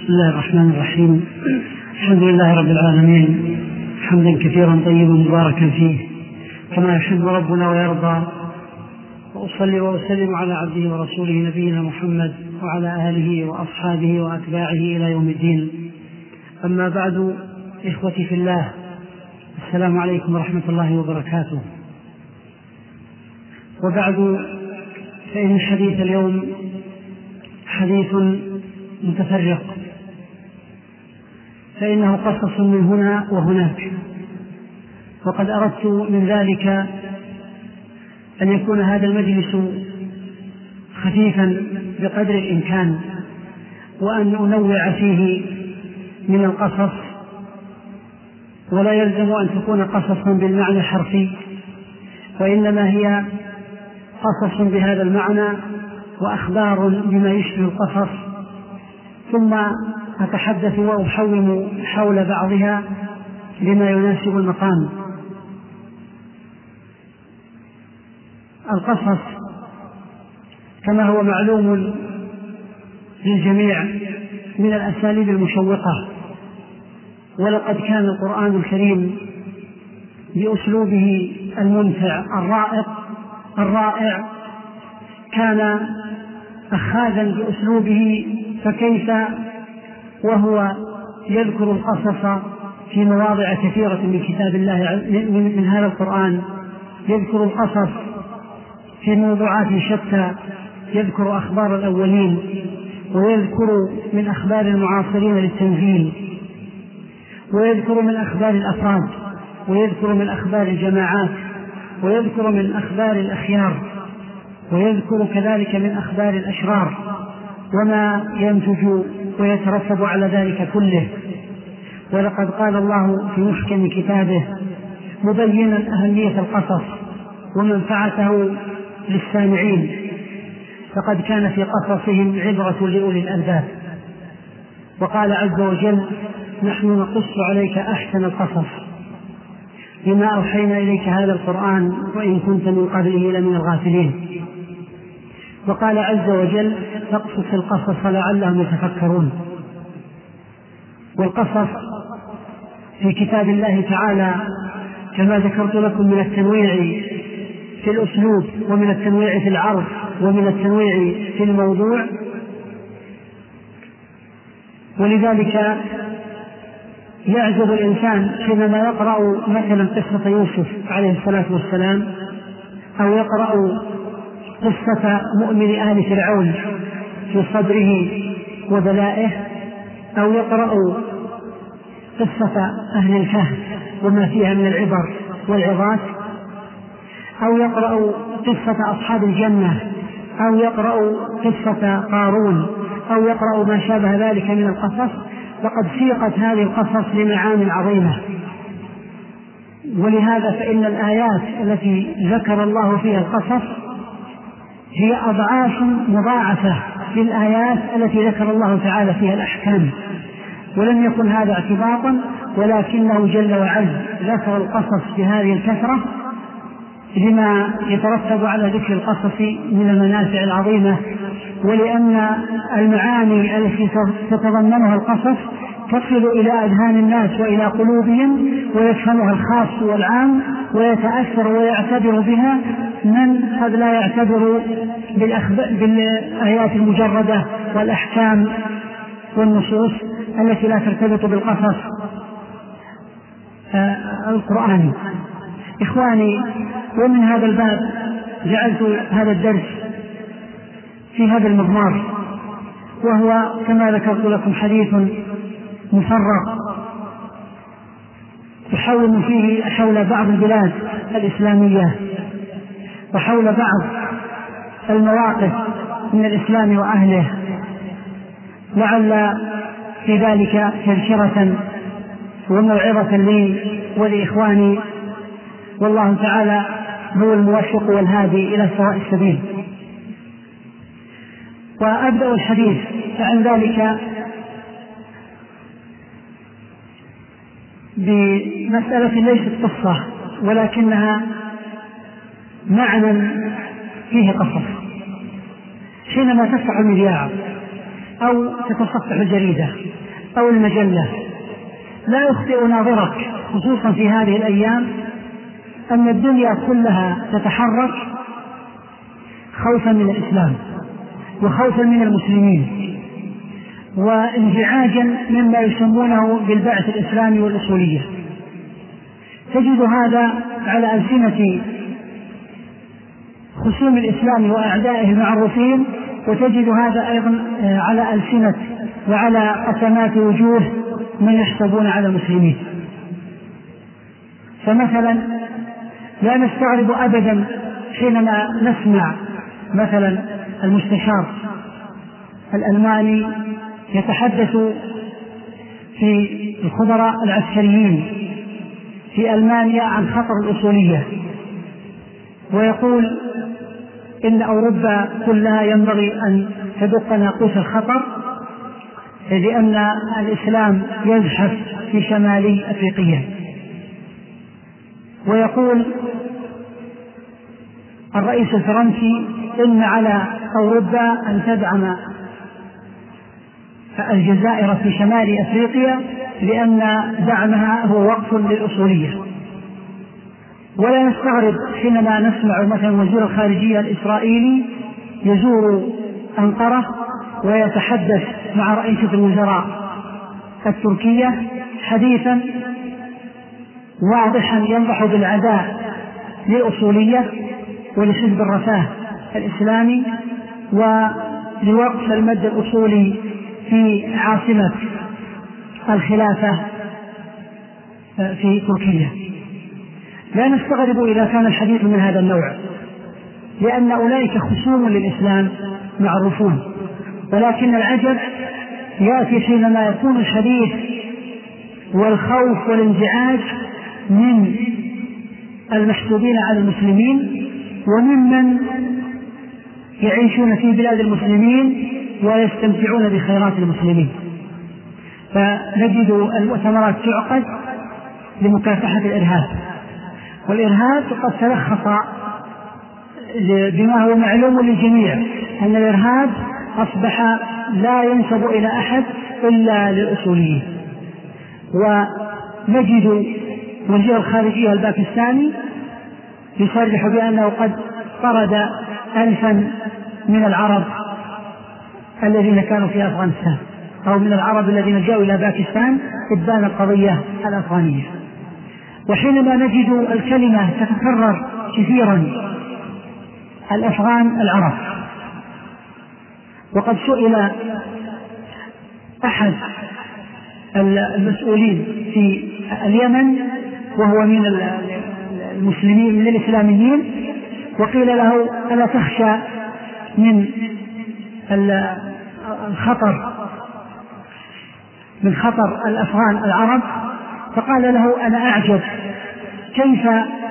بسم الله الرحمن الرحيم. الحمد لله رب العالمين، حمدا كثيرا طيبا مباركا فيه كما يحب ربنا ويرضى، وأصلي وأسلم على عبده ورسوله نبينا محمد وعلى آله وأصحابه وأتباعه إلى يوم الدين. أما بعد، إخوتي في الله، السلام عليكم ورحمة الله وبركاته. وبعد، فإن حديث اليوم حديث متفرق، فإنه قصص من هنا وهناك، وقد أردت من ذلك أن يكون هذا المجلس خفيفا بقدر الإمكان، وأن أنوع فيه من القصص، ولا يلزم أن تكون قصصا بالمعنى الحرفي، وإنما هي قصص بهذا المعنى وأخبار بما يشبه القصص، ثم أتحدث وأحوم حول بعضها لما يناسب المقام. القصص كما هو معلوم للجميع من الأساليب المشوقة، ولقد كان القرآن الكريم بأسلوبه الممتع الرائع كان أخاذا بأسلوبه، فكيف وهو يذكر القصص في مواضع كثيرة من كتاب الله، من هذا القرآن، يذكر القصص في موضوعات شتى، يذكر أخبار الأولين، ويذكر من أخبار المعاصرين للتنزيل، ويذكر من أخبار الأفراد، ويذكر من أخبار الجماعات، ويذكر من أخبار الأخيار، ويذكر كذلك من أخبار الأشرار وما ينتج ويترتب على ذلك كله. ولقد قال الله في محكم كتابه مبينا أهمية القصص ومنفعته للسامعين: فقد كان في قصصهم عبرة لأولي الألباب. وقال عز وجل: نحن نقص عليك أحسن القصص بما أوحينا إليك هذا القرآن وإن كنت من قبله لمن الغافلين. وقال عز وجل: فاقصص القصص لعلهم يتفكرون. والقصص في كتاب الله تعالى كما ذكرت لكم من التنويع في الأسلوب، ومن التنويع في العرض، ومن التنويع في الموضوع. ولذلك يعجب الإنسان حينما يقرأ مثلا قصة يوسف عليه الصلاة والسلام، أو يقرأ قصة مؤمن آل فرعون في صبره وبلائه، أو يقرأ قصة أهل الكهف وما فيها من العبر والعظات، أو يقرأ قصة أصحاب الجنة، أو يقرأ قصة قارون، أو يقرأ ما شابه ذلك من القصص. لقد سيقت هذه القصص لمعان عظيمة. ولهذا فإن الآيات التي ذكر الله فيها القصص هي أضعاف مضاعفة للآيات التي ذكر الله تعالى فيها الأحكام. ولم يكن هذا اعتباطا، ولكنه جل وعز ذكر القصص بهذه الكثرة لما يترتب على ذكر القصص من المنافع العظيمة، ولأن المعاني التي تتضمنها القصص تصل إلى أذهان الناس وإلى قلوبهم، ويفهمها الخاص والعام، ويتأثر ويعتبر بها من قد لا يعتبر بالآيات المجردة والأحكام والنصوص التي لا ترتبط بالقصص القرآني. إخواني، ومن هذا الباب جعلت هذا الدرس في هذا المضمار، وهو كما ذكرت لكم حديث مفرق يحوم فيه حول بعض البلاد الإسلامية وحول بعض المواقف من الإسلام وأهله، لعل في ذلك تذكرة وموعظة لي ولإخواني، والله تعالى هو الموفق والهادي إلى سواء السبيل. وأبدأ الحديث عن ذلك بمسألة ليست قصة، ولكنها معنى فيه قصص. حينما تفتح المذياع أو تتصفح الجريدة أو المجلة لا يخطئ ناظرك خصوصا في هذه الأيام أن الدنيا كلها تتحرك خوفا من الإسلام وخوفا من المسلمين وانزعاجا مما يسمونه بالبعث الإسلامي والأصولية. تجد هذا على ألسنة خصوم الإسلام وأعدائه المعروفين، وتجد هذا أيضا على ألسنة وعلى قسمات وجوه من يحسبون على المسلمين. فمثلا لا نستغرب أبدا حينما نسمع مثلا المستشار الألماني يتحدث في الخبراء العسكريين في ألمانيا عن خطر الأصولية، ويقول إن أوروبا كلها ينبغي أن تدق ناقوس الخطر لأن الإسلام يزحف في شمال أفريقيا. ويقول الرئيس الفرنسي إن على أوروبا أن تدعم الجزائر في شمال أفريقيا لأن دعمها هو وقف للأصولية. ولا نستغرب حينما نسمع مثلا وزير الخارجية الإسرائيلي يزور أنقرة ويتحدث مع رئيسة الوزراء التركية حديثا واضحا ينضح بالعداء للأصولية ولحزب الرفاه الإسلامي ولوقف المد الأصولي في عاصمة الخلافة في تركيا. لا نستغرب إذا كان الحديث من هذا النوع، لأن أولئك خصوم للإسلام معروفون، ولكن العجب يأتي حينما يكون الحديث والخوف والانزعاج من المحسوبين على المسلمين وممن يعيشون في بلاد المسلمين ويستمتعون بخيرات المسلمين. فنجد المؤتمرات تعقد لمكافحة الإرهاب، والإرهاب قد تلخص بما هو معلوم للجميع أن الإرهاب أصبح لا ينسب إلى أحد إلا للأصوليين. ونجد وزير الخارجية الباكستاني يصرح بأنه قد طرد 1000 من العرب الذين كانوا في أفغانستان، أو من العرب الذين جاءوا إلى باكستان إبان القضية الأفغانية. وحينما نجد الكلمة تتكرر كثيرا الأفغان العرب، وقد سئل أحد المسؤولين في اليمن وهو من المسلمين من الإسلاميين، وقيل له ألا تخشى من خطر الأفغان العرب؟ فقال له أنا أعجب كيف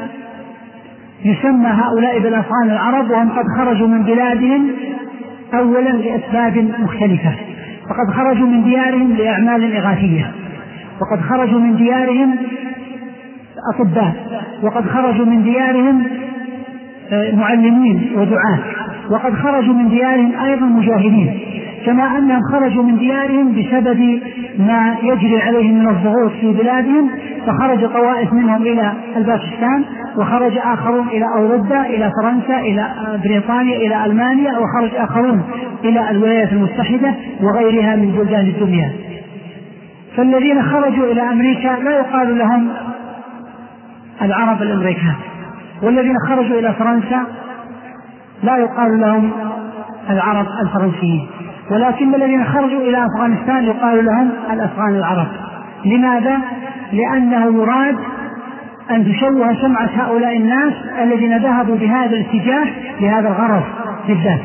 يسمى هؤلاء بالأفغان العرب وهم قد خرجوا من بلادهم أولا لأسباب مختلفة، فقد خرجوا من ديارهم لأعمال إغاثية، وقد خرجوا من ديارهم أطباء، وقد خرجوا من ديارهم معلمين ودعاة، وقد خرجوا من ديارهم أيضا مجاهدين، كما أنهم خرجوا من ديارهم بسبب ما يجري عليهم من الضغوط في بلادهم، فخرج طوائف منهم إلى الباكستان، وخرج آخرون إلى أوروبا، إلى فرنسا، إلى بريطانيا، إلى ألمانيا، وخرج آخرون إلى الولايات المتحدة وغيرها من بلدان الدنيا. فالذين خرجوا إلى أمريكا لا يقال لهم العرب الأمريكان، والذين خرجوا إلى فرنسا لا يقال لهم العرب الفرنسيين، ولكن الذين خرجوا إلى أفغانستان يقال لهم الأفغان العرب. لماذا؟ لأنه يراد أن تشوه سمعة هؤلاء الناس الذين ذهبوا بهذا الاتجاه لهذا الغرض بالذات،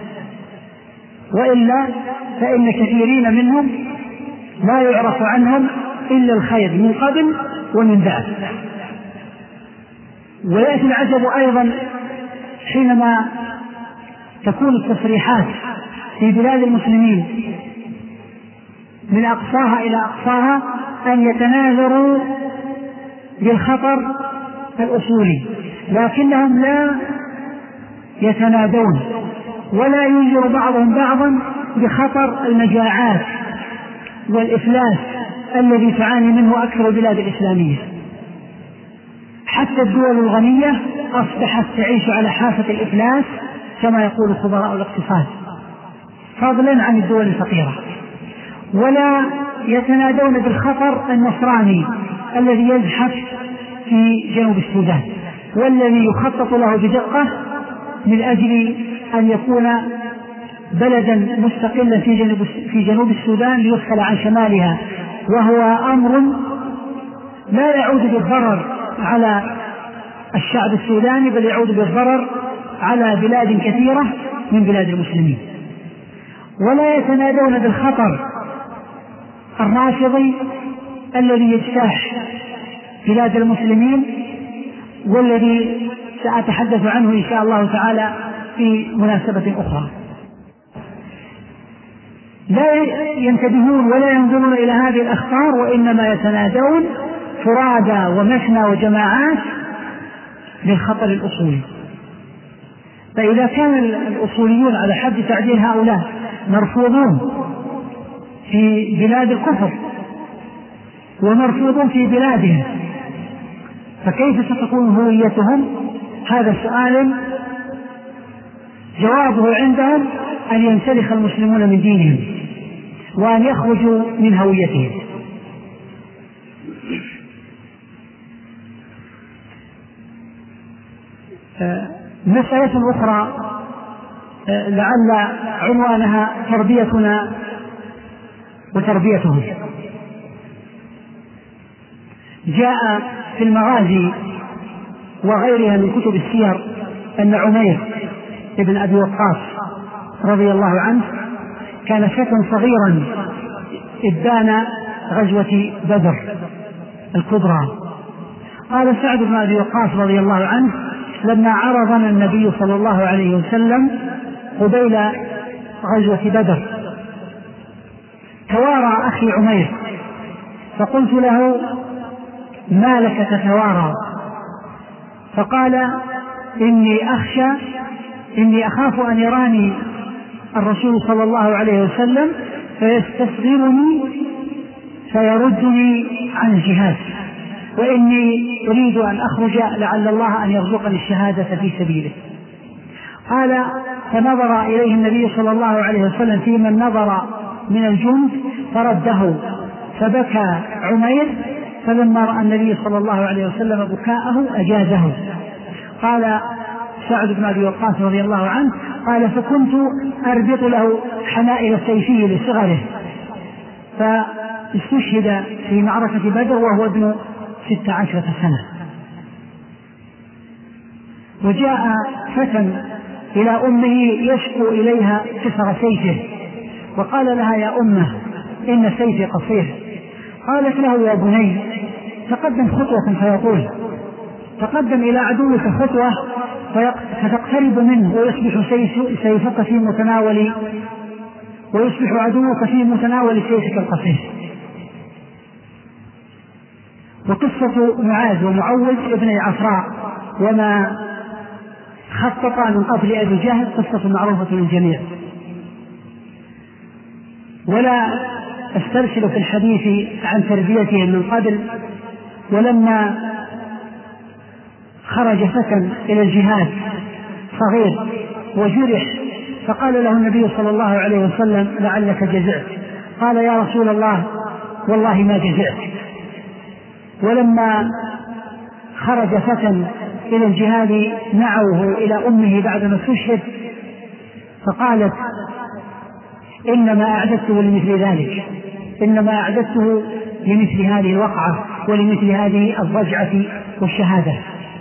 وإلا فإن كثيرين منهم لا يعرف عنهم إلا الخير من قبل ومن بعد. ويأتي العجب أيضا حينما تكون التصريحات في بلاد المسلمين من أقصاها إلى أقصاها أن يتناظروا بالخطر الأصولي، لكنهم لا يتنادون ولا ينذر بعضهم بعضا بخطر المجاعات والإفلاس الذي تعاني منه أكثر البلاد الإسلامية. حتى الدول الغنية أصبحت تعيش على حافة الإفلاس كما يقول خبراء الاقتصاد، فضلا عن الدول الفقيرة. ولا يتنادون بالخطر النصراني الذي يزحف في جنوب السودان، والذي يخطط له بدقة من أجل أن يكون بلدا مستقلا في جنوب السودان ليفصل عن شمالها، وهو أمر لا يعود بالضرر على الشعب السوداني، بل يعود بالضرر على بلاد كثيرة من بلاد المسلمين. ولا يتنادون بالخطر الرافضي الذي يجتاح بلاد المسلمين، والذي سأتحدث عنه إن شاء الله تعالى في مناسبة أخرى. لا ينتبهون ولا ينظرون إلى هذه الأخطار، وإنما يتنادون فرادى ومثنى وجماعات للخطر الأصولي. فإذا كان الأصوليون على حد تعديل هؤلاء مرفوضون في بلاد الكفر ومرفوضون في بلادهم، فكيف ستكون هويتهم؟ هذا سؤال جوابه عندهم أن ينسلخ المسلمون من دينهم وأن يخرجوا من هويتهم. مسألة أخرى لعل عنوانها تربيتنا وتربيتهم. جاء في المغازي وغيرها من كتب السير أن عمير ابن أبي وقاص رضي الله عنه كان فتى صغيرا إبان غزوة بدر الكبرى. قال سعد بن أبي وقاص رضي الله عنه: لما عرضنا النبي صلى الله عليه وسلم قبيل غزوة بدر توارى أخي عمير، فقلت له: ما لك تتوارى؟ فقال: إني أخاف أن يراني الرسول صلى الله عليه وسلم فيستصغرني فيردني عن الجهاد، وإني أريد أن أخرج لعل الله أن يرزقني الشهادة في سبيله. قال: فنظر إليه النبي صلى الله عليه وسلم في من نظر من الجند فرده، فبكى عمير، فلما رأى النبي صلى الله عليه وسلم بكاءه أجازه. قال سعد بن أبي وقاص رضي الله عنه: قال: فكنت أربط له حنائل سيفه لصغره، فاستشهد في معركة بدر وهو ابن 16 سنة. وجاء فتى إلى أمه يشكو إليها كسر سيفه، وقال لها: يا أمه إن سيفي قصير. قالت له: يا بني تقدم خطوة فيطول، تقدم إلى عدوك خطوة فتقترب منه ويصبح سيفك في متناول، ويصبح عدوك في متناول سيفك القصير. وقصة معاذ ومعوذ ابن عفراء وما خطط من قتل أبي جهل قصة معروفة للجميع، ولا استرسل في الحديث عن تربيتهم من قبل. ولما خرج فتى إلى الجهاد صغير وجرح، فقال له النبي صلى الله عليه وسلم: لعلك جزعت. قال: يا رسول الله والله ما جزعت. ولما خرج فتى إلى الجهاد نعوه إلى أمه بعدما استشهد، فقالت: إنما أعددته لمثل ذلك، إنما أعددته لمثل هذه الوقعة ولمثل هذه الضجعة والشهادة.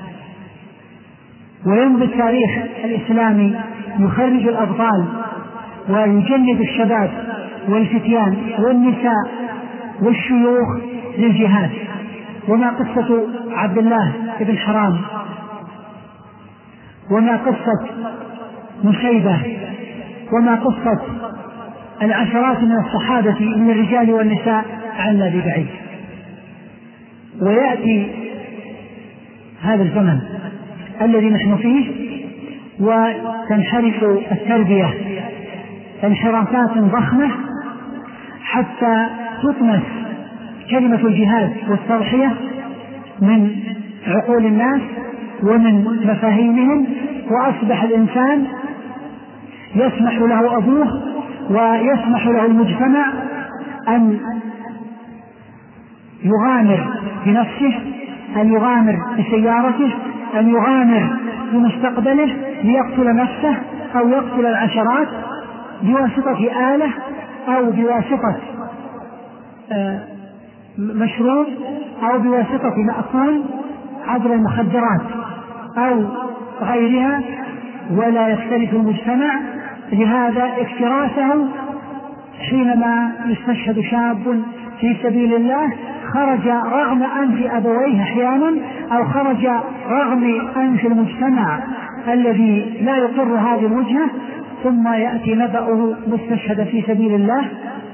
ويمضي التاريخ الإسلامي يخرج الأبطال ويجند الشباب والفتيان والنساء والشيوخ للجهاد. وما قصة عبد الله بن حرام، وما قصة نشيبة، وما قصة العشرات من الصحابة من الرجال والنساء عنا ببعيد. ويأتي هذا الزمن الذي نحن فيه وتنحرف التربية انحرافات ضخمة حتى تطمس كلمة الجهاد والتضحية من عقول الناس ومن مفاهيمهم، وأصبح الإنسان يسمح له أبوه ويسمح له المجتمع أن يغامر بنفسه، أن يغامر بسيارته، أن يغامر بمستقبله ليقتل نفسه أو يقتل العشرات بواسطة آلة أو بواسطة مشروب أو بواسطة مأكول عبر المخدرات أو غيرها، ولا يختلف المجتمع. لهذا اكتراثه حينما يستشهد شاب في سبيل الله خرج رغم أنف أبويه أحيانا، أو خرج رغم أنف المجتمع الذي لا يقر هذه الوجهة، ثم يأتي نبأه مستشهد في سبيل الله،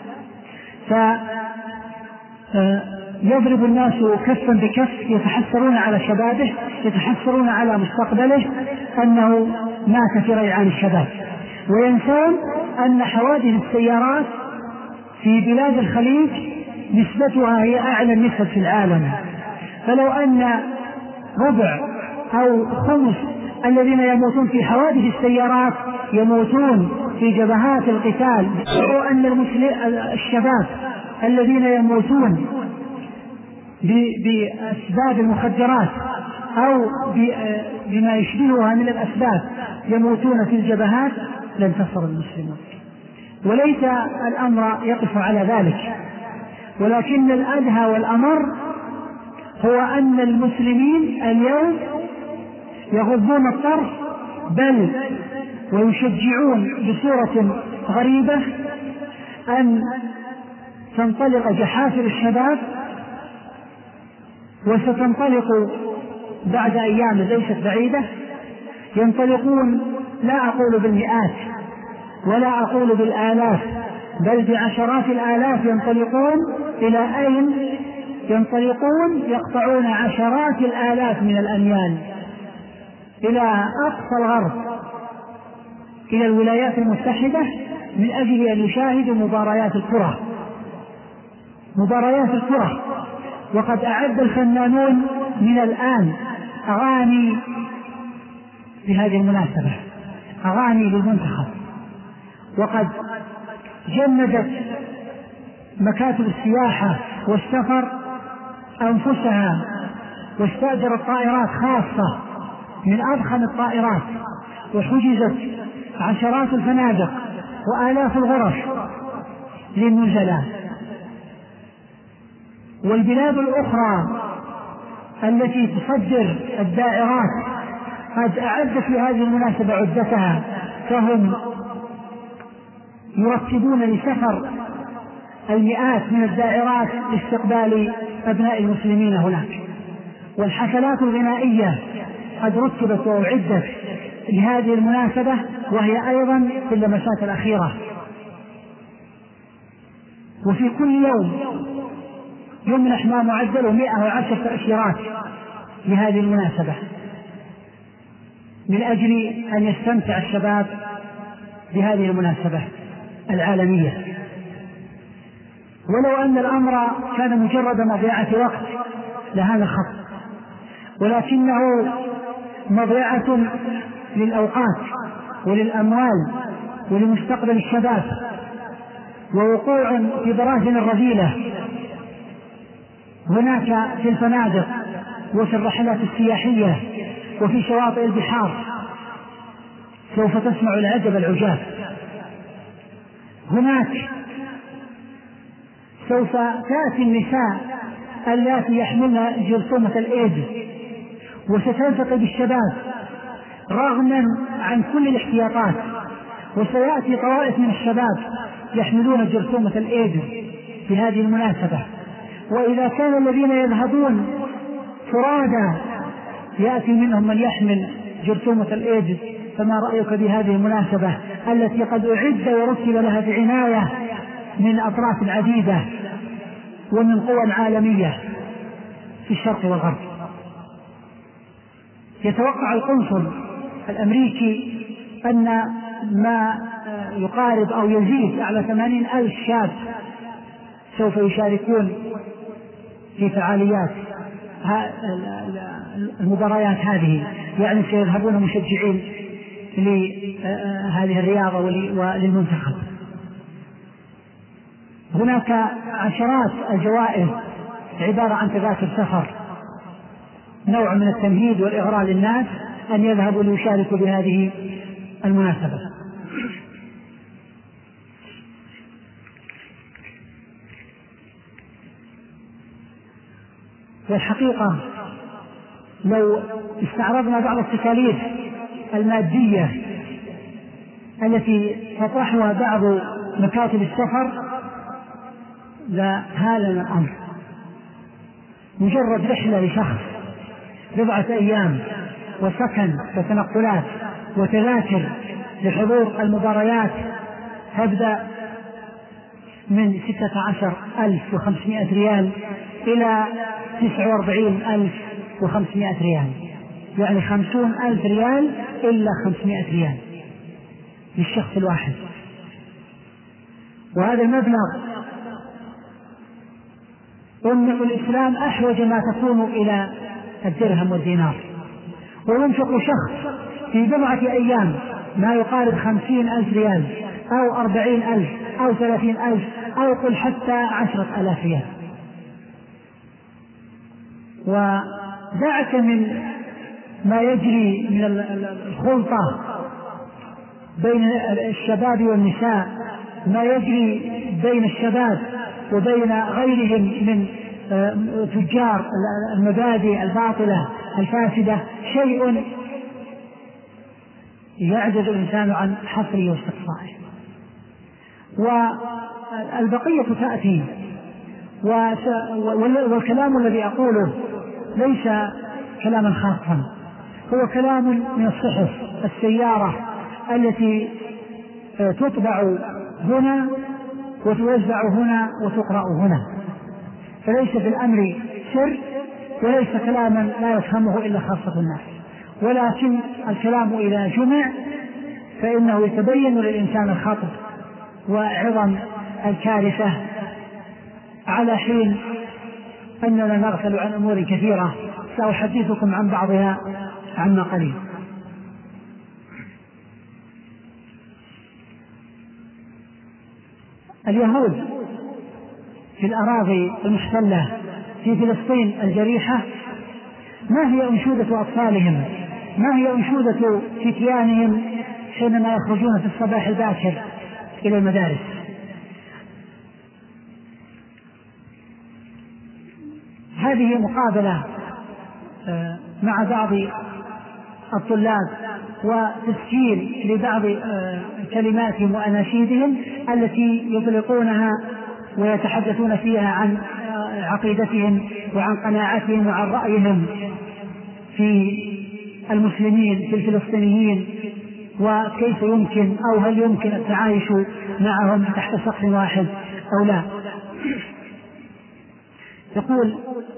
يضرب الناس كفا بكف، يتحسرون على شبابه، يتحسرون على مستقبله أنه مات في ريعان الشباب، وينسون أن حوادث السيارات في بلاد الخليج نسبتها هي أعلى النسب في العالم. فلو أن ربع أو خمس الذين يموتون في حوادث السيارات يموتون في جبهات القتال، أو أن الشباب الذين يموتون بأسباب المخدرات أو بما يشبهها من الأسباب يموتون في الجبهات، لانتصر المسلمون. وليس الأمر يقف على ذلك، ولكن الأدهى والأمر هو أن المسلمين اليوم يغضون الطرف، بل ويشجعون بصورة غريبة أن تنطلق جحافل الشباب، وستنطلق بعد أيام ليست بعيدة، ينطلقون لا أقول بالمئات ولا أقول بالآلاف، بل بعشرات الآلاف ينطلقون. إلى أين ينطلقون؟ يقطعون عشرات الآلاف من الأميال إلى أقصى الغرب، إلى الولايات المتحدة، من أجل أن يشاهدوا مباريات الكرة. وقد أعد الفنانون من الآن أغاني بهذه المناسبة، أغاني للمنتخب، وقد جندت مكاتب السياحة والسفر أنفسها واستأجرت طائرات خاصة من أضخم الطائرات، وحجزت عشرات الفنادق وآلاف الغرف للنزلاء. والبلاد الأخرى التي تصدر الدائرات قد أعدت في هذه المناسبة عدتها، فهم يرتبون لسفر المئات من الدائرات لاستقبال أبناء المسلمين هناك. والحفلات الغنائية قد رتبت وأعدت لهذه المناسبة، وهي أيضا في اللمسات الأخيرة. وفي كل يوم يمنح ما معدله 110 تأشيرات لهذه المناسبة، من أجل أن يستمتع الشباب بهذه المناسبة العالمية. ولو أن الأمر كان مجرد مضيعة وقت لهذا الخط، ولكنه مضيعة للأوقات وللأموال ولمستقبل الشباب، ووقوع في براثن الرذيلة هناك في الفنادق وفي الرحلات السياحية وفي شواطئ البحار. سوف تسمع العجب العجاب. هناك سوف تأتي النساء اللاتي يحملن جرثومة الإيدز وستلتقي بالشباب رغما عن كل الاحتياطات، وسيأتي طوائف من الشباب يحملون جرثومة الإيدز في هذه المناسبة. وإذا كان الذين يذهبون فرادى يأتي منهم من يحمل جرثومة الإيدز، فما رأيك بهذه المناسبة التي قد أعد ورتب لها بعناية من أطراف عديدة ومن قوى عالمية في الشرق والغرب؟ يتوقع القنصل الأمريكي أن ما يقارب أو يزيد على 80,000 شاب سوف يشاركون في فعاليات المباريات هذه، يعني سيذهبون مشجعين لهذه الرياضة وللمنتخب. هناك عشرات الجوائز عبارة عن تذاكر سفر، نوع من التمهيد والإغراء للناس أن يذهبوا ليشاركوا بهذه المناسبة. والحقيقة لو استعرضنا بعض التكاليف المادية التي تطرحها بعض مكاتب السفر لهالنا الأمر. مجرد رحلة لشخص 4 أيام وسكن وتنقلات وتذاكر لحضور المباريات تبدأ من 16,500 ريال إلى 49,500 ريال، يعني 50,000 ريال إلا 500 ريال للشخص الواحد. وهذا المبلغ أمة الإسلام أحوج ما تكون إلى الدرهم والدينار، وينفق شخص في 4 أيام ما يقارب 50,000 ريال أو 40,000 أو 30,000 أو قل حتى 10,000 ريال. ودعك من ما يجري من الخلطة بين الشباب والنساء، ما يجري بين الشباب وبين غيرهم من تجار المبادئ الباطلة الفاسدة، شيء يعجز الإنسان عن حصره واستقصائه. والبقية تأتي، والكلام الذي أقوله ليس كلاما خاصا، هو كلام من الصحف السيارة التي تطبع هنا وتوزع هنا وتقرأ هنا، فليس في الأمر سر، وليس كلاما لا يفهمه إلا خاصة الناس، ولكن الكلام إذا جمع فإنه يتبين للإنسان الخطر وعظم الكارثة، على حين أننا نغفل عن أمور كثيرة سأحدثكم عن بعضها عما قليل. اليهود في الأراضي المحتلة في فلسطين الجريحة ما هي أنشودة أطفالهم، ما هي أنشودة فتيانهم حينما يخرجون في الصباح الباكر إلى المدارس؟ هذه مقابلة مع بعض الطلاب وتسجيل لبعض كلماتهم وأناشيدهم التي يطلقونها ويتحدثون فيها عن عقيدتهم وعن قناعاتهم وعن رأيهم في المسلمين في الفلسطينيين، وكيف يمكن أو هل يمكن التعايش معهم تحت سقف واحد أو لا. يقول: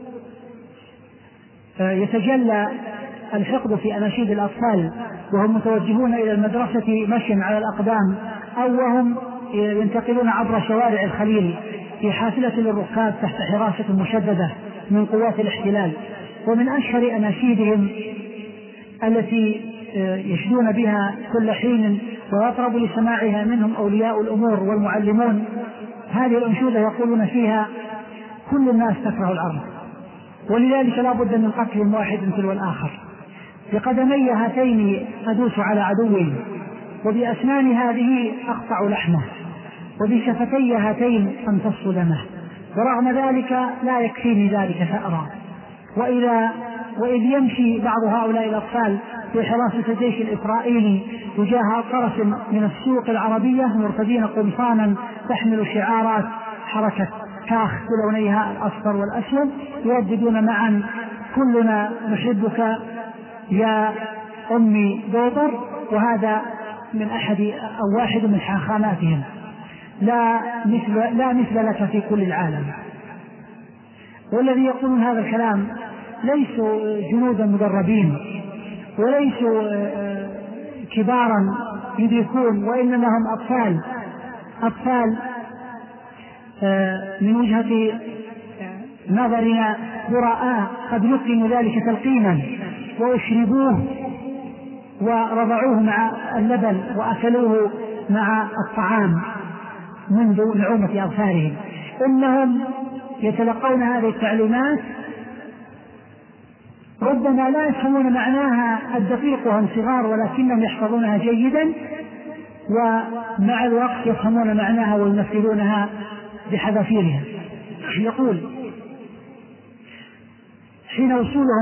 يتجلى الحقد في أناشيد الأطفال وهم متوجهون إلى المدرسة مشيا على الأقدام أو وهم ينتقلون عبر شوارع الخليل في حافلة للركاب تحت حراسة مشددة من قوات الاحتلال. ومن أشهر أناشيدهم التي يشدون بها كل حين ويطرب لسماعها منهم أولياء الأمور والمعلمون هذه الأنشودة، يقولون فيها: كل الناس تكره العرب، ولذلك لا بد من قتل واحد تلو الآخر، بقدمي هاتين أدوس على عدوي، وبأسنان هذه أقطع لحمه، وبشفتي هاتين أمتص دمه، ورغم ذلك لا يكفيني ذلك ثأرا. وإذ يمشي بعض هؤلاء الأطفال في حراسة الجيش الإسرائيلي تجاه طرف من السوق العربية مرتدين قمصانا تحمل شعارات حركة كاخ بلونيها الأصفر والأسود، يرددون معا: كلنا نحبك يا أمي دوطر. وهذا من أحد أو واحد من حاخاماتهم: لا مثل لك في كل العالم. والذي يقولون هذا الكلام ليسوا جنودا مدربين وليسوا كبارا يدركون، وإنما هم أطفال من وجهة نظرنا براء قد لقنوا ذلك تلقينا وأشربوه ورضعوه مع اللبن وأكلوه مع الطعام منذ نعومة أظفارهم. إنهم يتلقون هذه التعليمات ربما لا يفهمون معناها الدقيق وهم صغار، ولكنهم يحفظونها جيدا، ومع الوقت يفهمون معناها وينفذونها بحذافيرها. يقول حين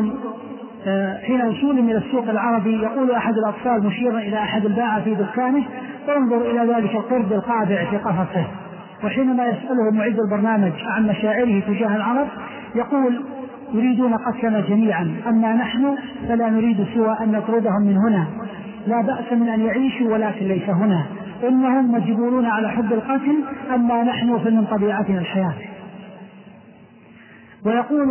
وصولهم إلى السوق العربي يقول أحد الأطفال مشيرا إلى أحد الباعة في دكانه: انظر إلى ذلك القرد القابع في قفصه. وحينما يسأله معد البرنامج عن مشاعره تجاه العرب يقول: يريدون قتلنا جميعا، أما نحن فلا نريد سوى أن نطردهم من هنا، لا بأس من أن يعيشوا ولكن ليس هنا، إنهم مجبولون على حب القتل، أما نحن فمن طبيعتنا الحياة. ويقول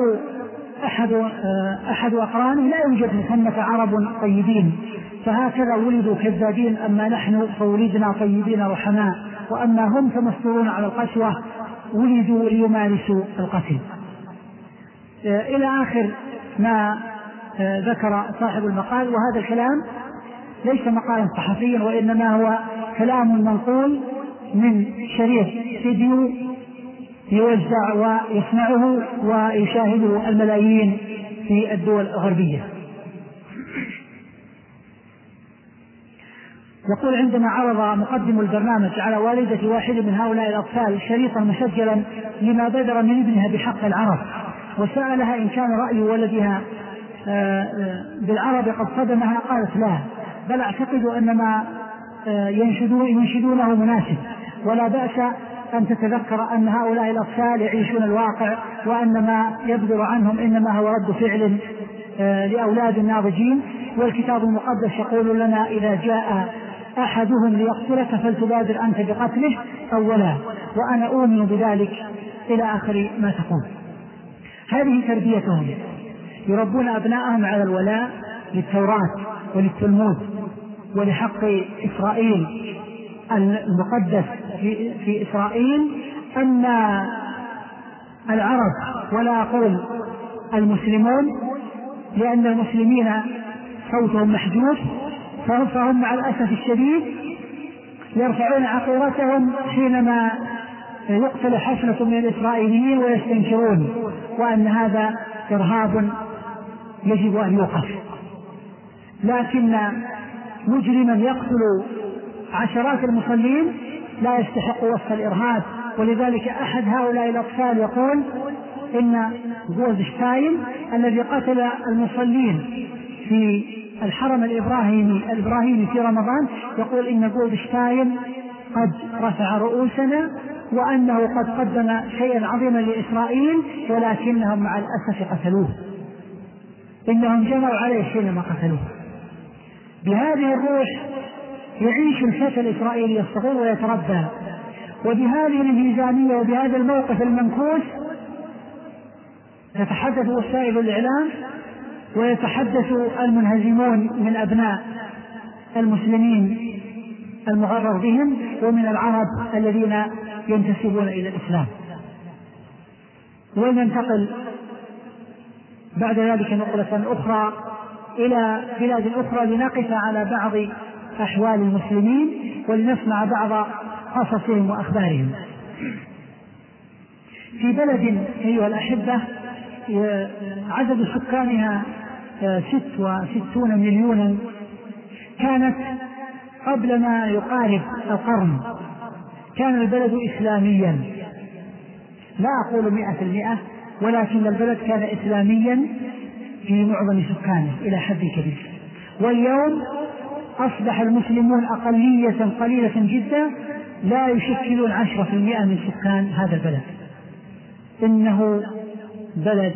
أحد أقرانه: لا يوجد ثمة عرب طيبين، فهكذا ولدوا كذابين، أما نحن فولدنا طيبين رحماء، وأما هم فمسطورون على القسوة، ولدوا ليمارسوا القتل. إلى آخر ما ذكر صاحب المقال. وهذا الكلام ليس مقالا صحفيا، وإنما هو كلام منقول من شريط فيديو يوزع ويسمعه ويشاهده الملايين في الدول الغربية. يقول: عندما عرض مقدم البرنامج على والدة واحد من هؤلاء الأطفال شريطا مسجلا لما بدر من ابنها بحق العرب، وسألها إن كان رأي ولدها بالعرب قد صدمها، قالت: لا، بل أعتقد أن ما ينشدونه مناسب، ولا بأس أن تتذكر أن هؤلاء الأطفال يعيشون الواقع، وأن ما يبدر عنهم إنما هو رد فعل لأولاد ناضجين، والكتاب المقدس يقول لنا: إذا جاء أحدهم ليقتلك فلتبادر أنت بقتله أولا، وأنا أؤمن بذلك، إلى آخر ما تقول. هذه تربيتهم، يربون أبنائهم على الولاء للتوراة وللتلمود ولحق إسرائيل المقدس في إسرائيل. أما العرب، ولا أقول المسلمون لأن المسلمين صوتهم محجوب، فهم مع الأسف الشديد يرفعون عقيرتهم حينما يقتل حفنة من الإسرائيليين ويستنكرون، وأن هذا إرهاب يجب أن يوقف. لكن مجرما يقتل عشرات المصلين لا يستحق وصف الإرهاب. ولذلك أحد هؤلاء الأطفال يقول إن جولدشتاين الذي قتل المصلين في الحرم الإبراهيمي في رمضان، يقول إن جولدشتاين قد رفع رؤوسنا، وأنه قد قدم شيئا عظيما لإسرائيل، ولكنهم مع الأسف قتلوه، إنهم جمعوا عليه حينما قتلوه. بهذه الروح يعيش الفتى الإسرائيلي الصغير ويتربى، وبهذه الميزانية وبهذا الموقف المنكوس تتحدث وسائل الإعلام ويتحدث المنهزمون من أبناء المسلمين المغرر بهم ومن العرب الذين ينتسبون إلى الإسلام. وننتقل بعد ذلك نقلة أخرى إلى بلاد أخرى لنقف على بعض أحوال المسلمين ولنسمع بعض قصصهم وأخبارهم. في بلد أيها الأحبة عدد سكانها 66 مليونا، كانت قبل ما يقارب القرن كان البلد إسلاميا، لا أقول 100%، ولكن البلد كان إسلاميا في معظم سكانه إلى حد كبير. واليوم أصبح المسلمون أقلية قليلة جدا، لا يشكلون 10% من سكان هذا البلد. إنه بلد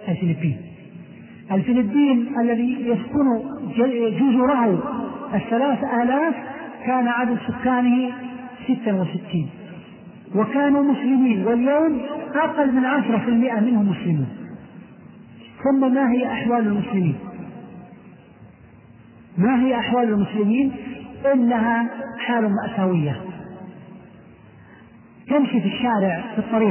الفلبين الذي يسكن جزره 3000 كان عدد سكانه 66 وكانوا مسلمين، واليوم أقل من 10% منهم مسلمين. ثم ما هي أحوال المسلمين؟ إنها حال مأساوية. تمشي في الشارع في الطريق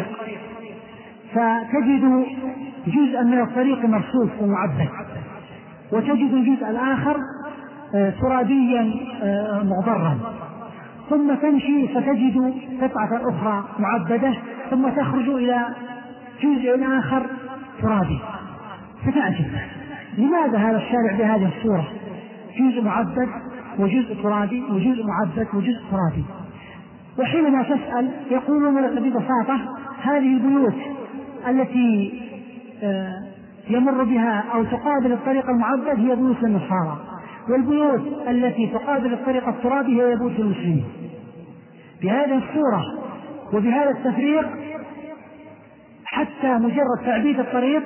فتجد جزءا من الطريق مرصوف ومعبد، وتجد الجزء الآخر ترابيا مغبرا، ثم تمشي فتجد قطعة أخرى معبدة، ثم تخرج إلى جزء آخر ترابي، فتعجب لماذا هذا الشارع بهذه الصورة، جزء معبد وجزء ترابي وجزء معبد وجزء ترابي. وحينما تسأل يقولون لك ببساطة هذه البيوت التي يمر بها أو تقابل الطريق المعبد هي بيوت النصارى، والبيوت التي تقابل الطريق الترابي هي بيوت المسلمين. بهذه الصورة وبهذا التفريق حتى مجرد تعبيد الطريق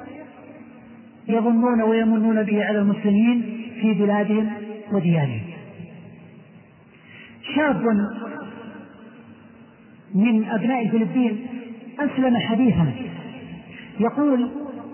يظنون ويمنون به على المسلمين في بلادهم وديارهم. شاب من أبناء الفلبين أسلم حديثا، يقول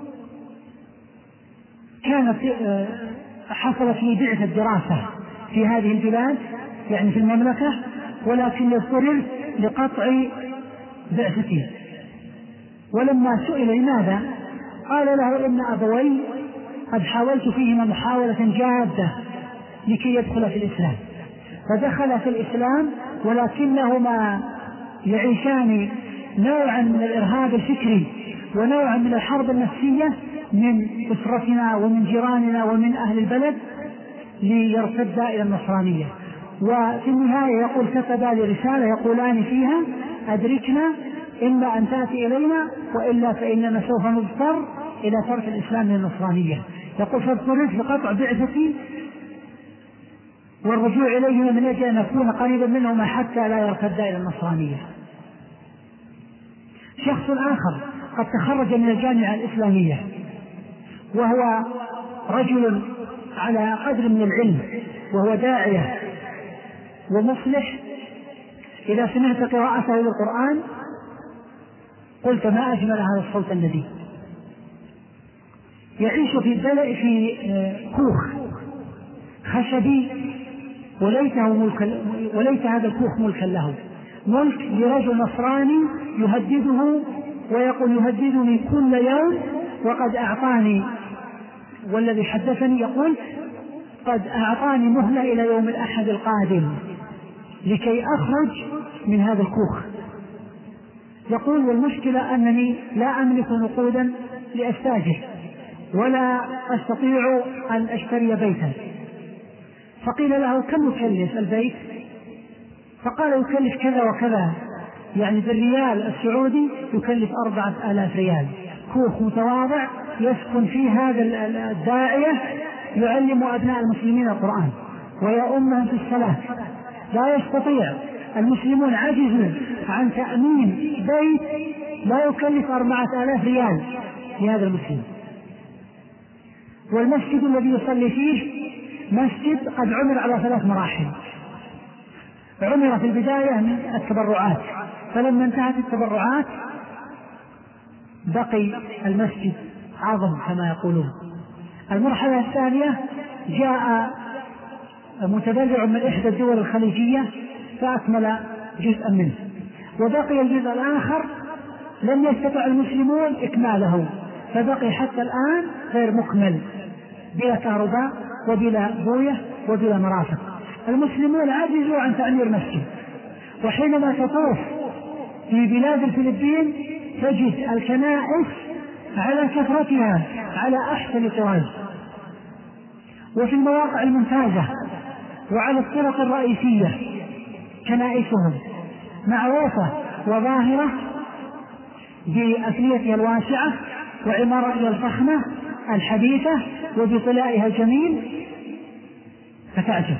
كانت حصلت لي بعثة دراسة في هذه البلاد يعني في المملكة، ولكن اضطررت لقطع بعثتي، ولما سئل لماذا قال له إن أبوي قد حاولت فيهما محاولة جادة لكي يدخل في الإسلام، فدخل في الإسلام ولكنهما يعيشان نوعا من الإرهاب الفكري ونوعا من الحرب النفسية من أسرتنا ومن جيراننا ومن أهل البلد ليرتدا إلى النصرانية. وفي النهاية يقول كتبا لي رسالة يقولان فيها أدركنا إما أن تأتي إلينا وإلا فإننا سوف نضطر إلى ترك الإسلام من النصرانية. يقول فاضطررت لقطع بعثتي والرجوع إليهما من أجل أن أكون قريبا منهما حتى لا يرتدا إلى النصرانية. شخص آخر قد تخرج من الجامعة الإسلامية وهو رجل على قدر من العلم وهو داعية ومصلح، إذا سمعت قراءته للقرآن قلت ما أجمل هذا الصوت الذي يعيش في كوخ خشبي وليس هذا الكوخ ملكا له، ملك لرجل نصراني يهدده ويقول يهددني كل يوم وقد أعطاني، والذي حدثني يقول قد أعطاني مهلة إلى يوم الأحد القادم لكي أخرج من هذا الكوخ. يقول والمشكلة أنني لا أملك نقودا لأستاجر ولا أستطيع أن أشتري بيتا. فقيل له كم يكلف البيت؟ فقال يكلف كذا وكذا، يعني بالريال السعودي يكلف 4000 ريال، كوخ متواضع يسكن فيه هذا الداعية يعلم أبناء المسلمين القرآن ويؤمهم في الصلاة. لا يستطيع المسلمون عجزوا عن تأمين بيت لا يكلف 4000 ريال لهذا المسلم. والمسجد الذي يصلي فيه مسجد قد عمر على 3 مراحل. عمر في البداية من التبرعات، فلما انتهت التبرعات بقي المسجد عظم كما يقولون. المرحلة الثانية جاء متبرع من إحدى الدول الخليجية فأكمل جزءا منه، وبقي الجزء الآخر لم يستطع المسلمون إكماله، فبقي حتى الآن غير مكمل بلا كهرباء وبلا بوية وبلا مرافق. المسلمون عجزوا عن تعمير مسجد. وحينما تطوف في بلاد الفلبين تجد الكنائس على كثرتها على أحسن طراز وفي المواقع الممتازة وعلى الطرق الرئيسية كنائسهم معروفة وظاهرة بأثريتها الواسعة وعمارتها الفخمة الحديثة وبطلائها الجميل، فتعجب.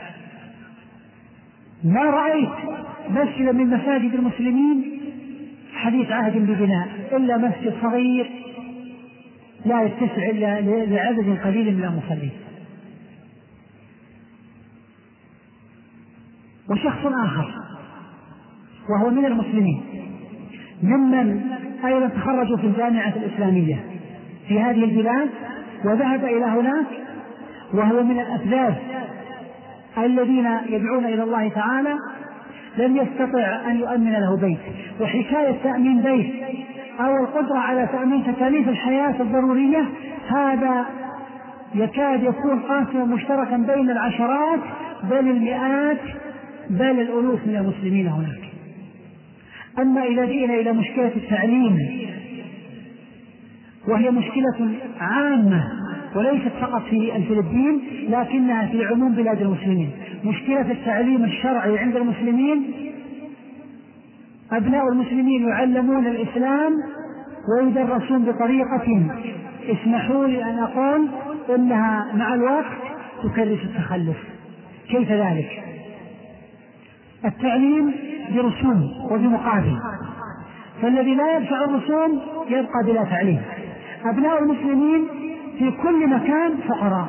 ما رأيت مسجد من مساجد المسلمين حديث عهد ببناء إلا مسجد صغير لا يتسع إلا لعدد قليل من المصلين. وشخص آخر وهو من المسلمين ممن أيضا تخرجوا في الجامعة الإسلامية في هذه البلاد وذهب إلى هناك، وهو من الأفذاذ الذين يدعون إلى الله تعالى لم يستطع أن يؤمن له بيت. وحكاية تأمين بيت أو القدرة على تأمين تكاليف الحياة الضرورية هذا يكاد يكون قاسما مشتركا بين العشرات بل المئات بل الألوف من المسلمين هناك. أما إذا جئنا إلى مشكلة التعليم وهي مشكلة عامة وليست فقط في الفلبين لكنها في عموم بلاد المسلمين، مشكلة التعليم الشرعي عند المسلمين. أبناء المسلمين يعلمون الإسلام ويدرسون بطريقة اسمحوا لي أن أقول إنها مع الوقت تكرس التخلف. كيف ذلك؟ التعليم برسوم وبمقابل، فالذي لا يدفع الرسوم يبقى بلا تعليم. أبناء المسلمين في كل مكان فقراء،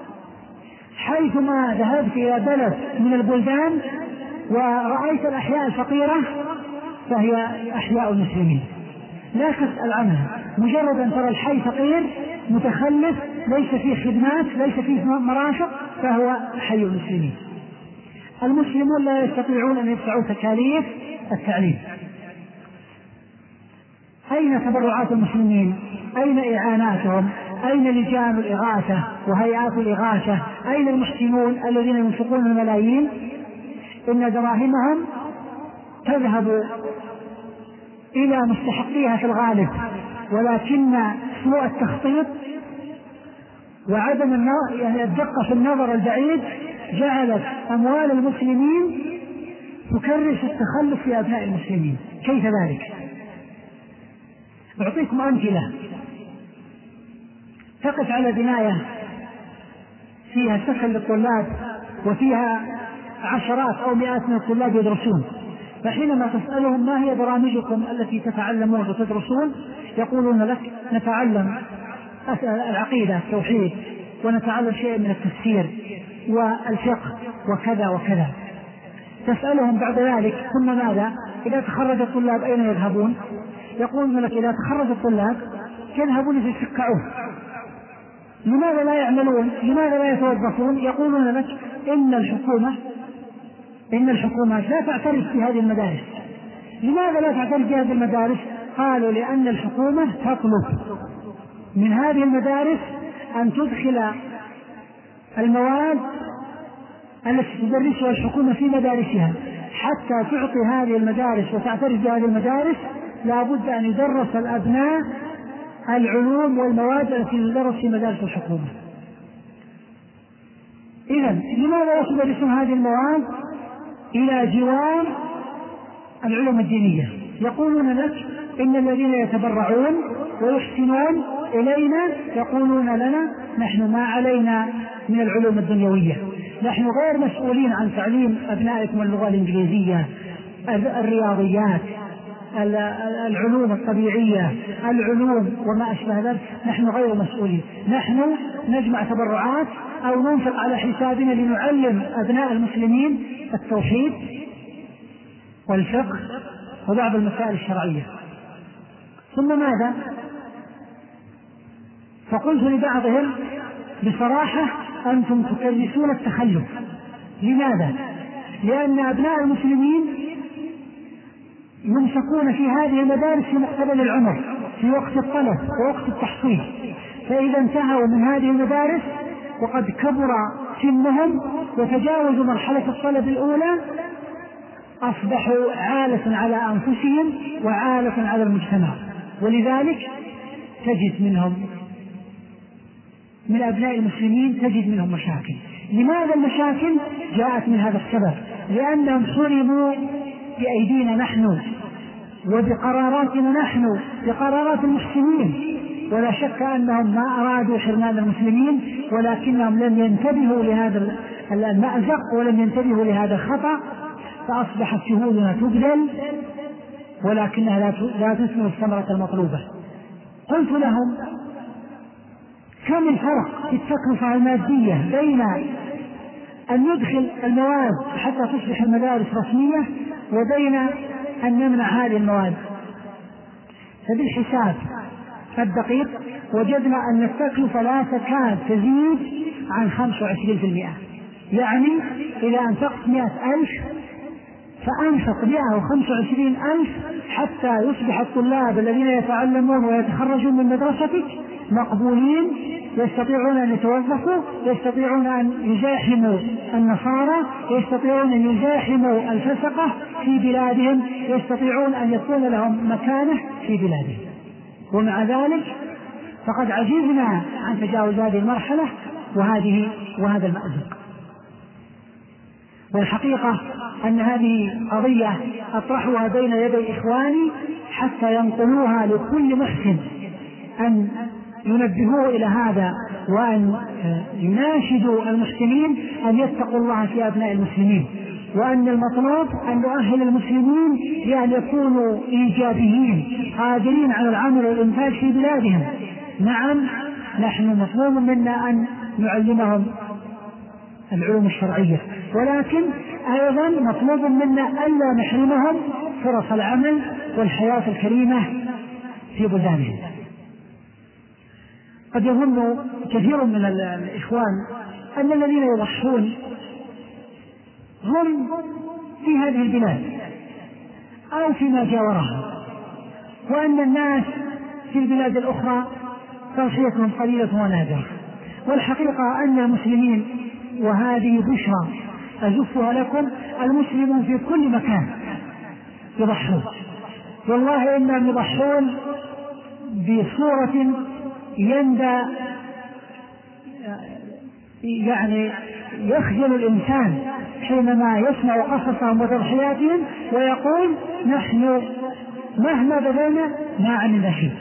حيثما ذهبت إلى بلد من البلدان ورأيت الأحياء الفقيرة فهي أحياء المسلمين، لا تسأل عنها، مجرد أن ترى الحي فقير متخلف ليس فيه خدمات ليس فيه مرافق فهو حي المسلمين. المسلمون لا يستطيعون أن يدفعوا تكاليف التعليم. أين تبرعات المسلمين؟ أين إعاناتهم؟ أين لجان الإغاثة وهيئات الإغاثة؟ أين المحسنون الذين ينفقون الملايين؟ إن دراهمهم تذهب إلى مستحقيها في الغالب، ولكن سوء التخطيط وعدم الدقة في النظر البعيد جعلت أموال المسلمين تكرس التخلف في أبناء المسلمين. كيف ذلك؟ أعطيكم أمثلة. تقف على بناية فيها سكن للطلاب وفيها عشرات أو مئات من الطلاب يدرسون، فحينما تسألهم ما هي برامجكم التي تتعلمون وتدرسون يقولون لك نتعلم العقيدة التوحيد ونتعلم شيء من التفسير والفقه وكذا وكذا. تسألهم بعد ذلك ثم ماذا؟ إذا تخرج الطلاب أين يذهبون؟ يقولون لك إذا تخرج الطلاب يذهبون يتسكعون. لماذا لا يعملون؟ لماذا لا يتوظفون؟ يقولون لك إن الحكومة لا تعترف بهذه المدارس. لماذا لا تعترف بهذه المدارس؟ قالوا لأن الحكومة تطلب من هذه المدارس أن تدخل المواد التي تدرسها الحكومة في مدارسها. حتى تعطي هذه المدارس وتعترف بهذه المدارس لا بد أن يدرس الأبناء العلوم والمواد التي تدرس في مدارس الحكومة. إذن لماذا لا تدرسون هذه المواد إلى جوار العلوم الدينية؟ يقولون لك إن الذين يتبرعون ويحسنون إلينا يقولون لنا نحن ما علينا من العلوم الدنيوية، نحن غير مسؤولين عن تعليم أبنائكم اللغة الإنجليزية، الرياضيات، العلوم الطبيعية، العلوم وما أشبه ذلك، نحن غير مسؤولين. نحن نجمع تبرعات أو ننفق على حسابنا لنعلم أبناء المسلمين التوحيد والفقه وبعض المسائل الشرعية. ثم ماذا؟ فقلت لبعضهم بصراحة أنتم تكرسون التخلف. لماذا؟ لأن أبناء المسلمين يمسكون في هذه المدارس في مقتبل العمر في وقت الطلب ووقت التحصيل، فإذا انتهوا من هذه المدارس وقد كبر سنهم وتجاوزوا مرحلة الطلب الأولى أصبحوا عالة على أنفسهم وعالة على المجتمع. ولذلك تجد منهم من أبناء المسلمين تجد منهم مشاكل. لماذا المشاكل؟ جاءت من هذا السبب، لأنهم حرموا بأيدينا نحن وبقراراتنا نحن بقرارات المسلمين. ولا شك أنهم ما أرادوا حرمان المسلمين ولكنهم لم ينتبهوا لهذا المأزق ولم ينتبهوا لهذا الخطأ، فأصبحت جهودنا تبذل ولكنها لا تثمر الثمرة المطلوبة. قلت لهم كم الفرق في التكلفة المادية بين أن ندخل المواد حتى تصبح المدارس رسمية وبين أن نمنع هذه المواد؟ فبالحساب الدقيق وجدنا أن التكلفة لا تكاد تزيد عن 25%. يعني إلى أن تقف 100,000 فأنفق 125,000 حتى يصبح الطلاب الذين يتعلمون ويتخرجون من مدرستك مقبولين، يستطيعون أن يتوظفوا، يستطيعون أن يزاحموا النصارى، يستطيعون أن يزاحموا الفسقة في بلادهم، يستطيعون أن يكون لهم مكانة في بلادهم. ومع ذلك فقد عجزنا عن تجاوز هذه المرحلة وهذا المأزق. والحقيقة أن هذه قضية أطرحها بين يدي إخواني حتى ينقلوها لكل محسن، أن ينبهوا إلى هذا وأن يناشدوا المسلمين أن يتقوا الله في أبناء المسلمين، وأن المطلوب أن نؤهل المسلمين لأن يكونوا إيجابيين قادرين على العمل والإنتاج في بلادهم. نعم، نحن مطلوب منا أن نعلمهم العلوم الشرعية، ولكن أيضا مطلوب منا ألا نحرمهم فرص العمل والحياة الكريمة في بلدانهم. قد يظن كثير من الإخوان أن الذين يضحون هم في هذه البلاد أو فيما جاورها، وأن الناس في البلاد الأخرى تضحيتهم قليلة ونادرة. والحقيقة أن المسلمين، وهذه بشرى أزفها لكم، المسلمون في كل مكان يضحون، والله إنهم يضحون بصورة يندى، يعني يخجل الإنسان حينما يسمع قصصهم وتضحياتهم ويقول نحن مهما بذلنا ما عملنا شيء.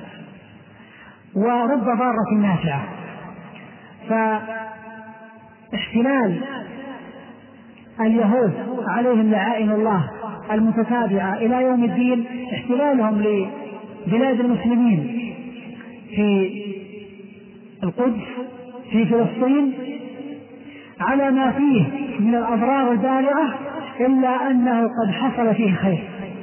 ورب ضارة نافعة. فاحتلال اليهود عليهم لعائن الله المتتابعة إلى يوم الدين، احتلالهم لبلاد المسلمين في القدس في فلسطين على ما فيه من الأضرار البالغة، إلا أنه قد حصل فيه خير.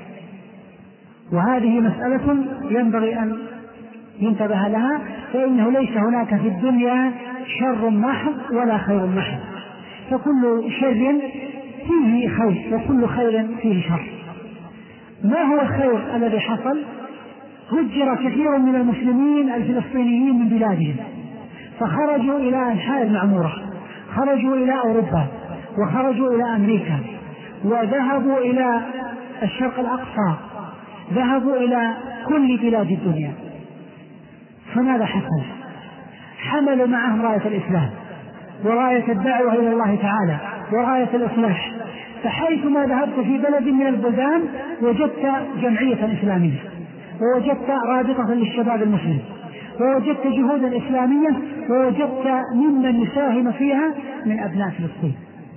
وهذه مسألة ينبغي أن ينتبه لها، فإنه ليس هناك في الدنيا شر محض ولا خير محض، فكل شر فيه خير وكل خير فيه شر. ما هو الخير الذي حصل؟ هجر كثير من المسلمين الفلسطينيين من بلادهم، فخرجوا إلى أنحاء المعمورة، خرجوا إلى أوروبا، وخرجوا إلى أمريكا، وذهبوا إلى الشرق الأقصى، ذهبوا إلى كل بلاد الدنيا. فماذا حصل؟ حملوا معهم راية الإسلام وراية الدعوة إلى الله تعالى وراية الإصلاح. فحيثما ذهبت في بلد من البلدان وجدت جمعية إسلامية، ووجدت رابطة للشباب المسلم، ووجدت جهودا إسلامية، ووجدت ممن يساهم فيها من أبناء فلسطين.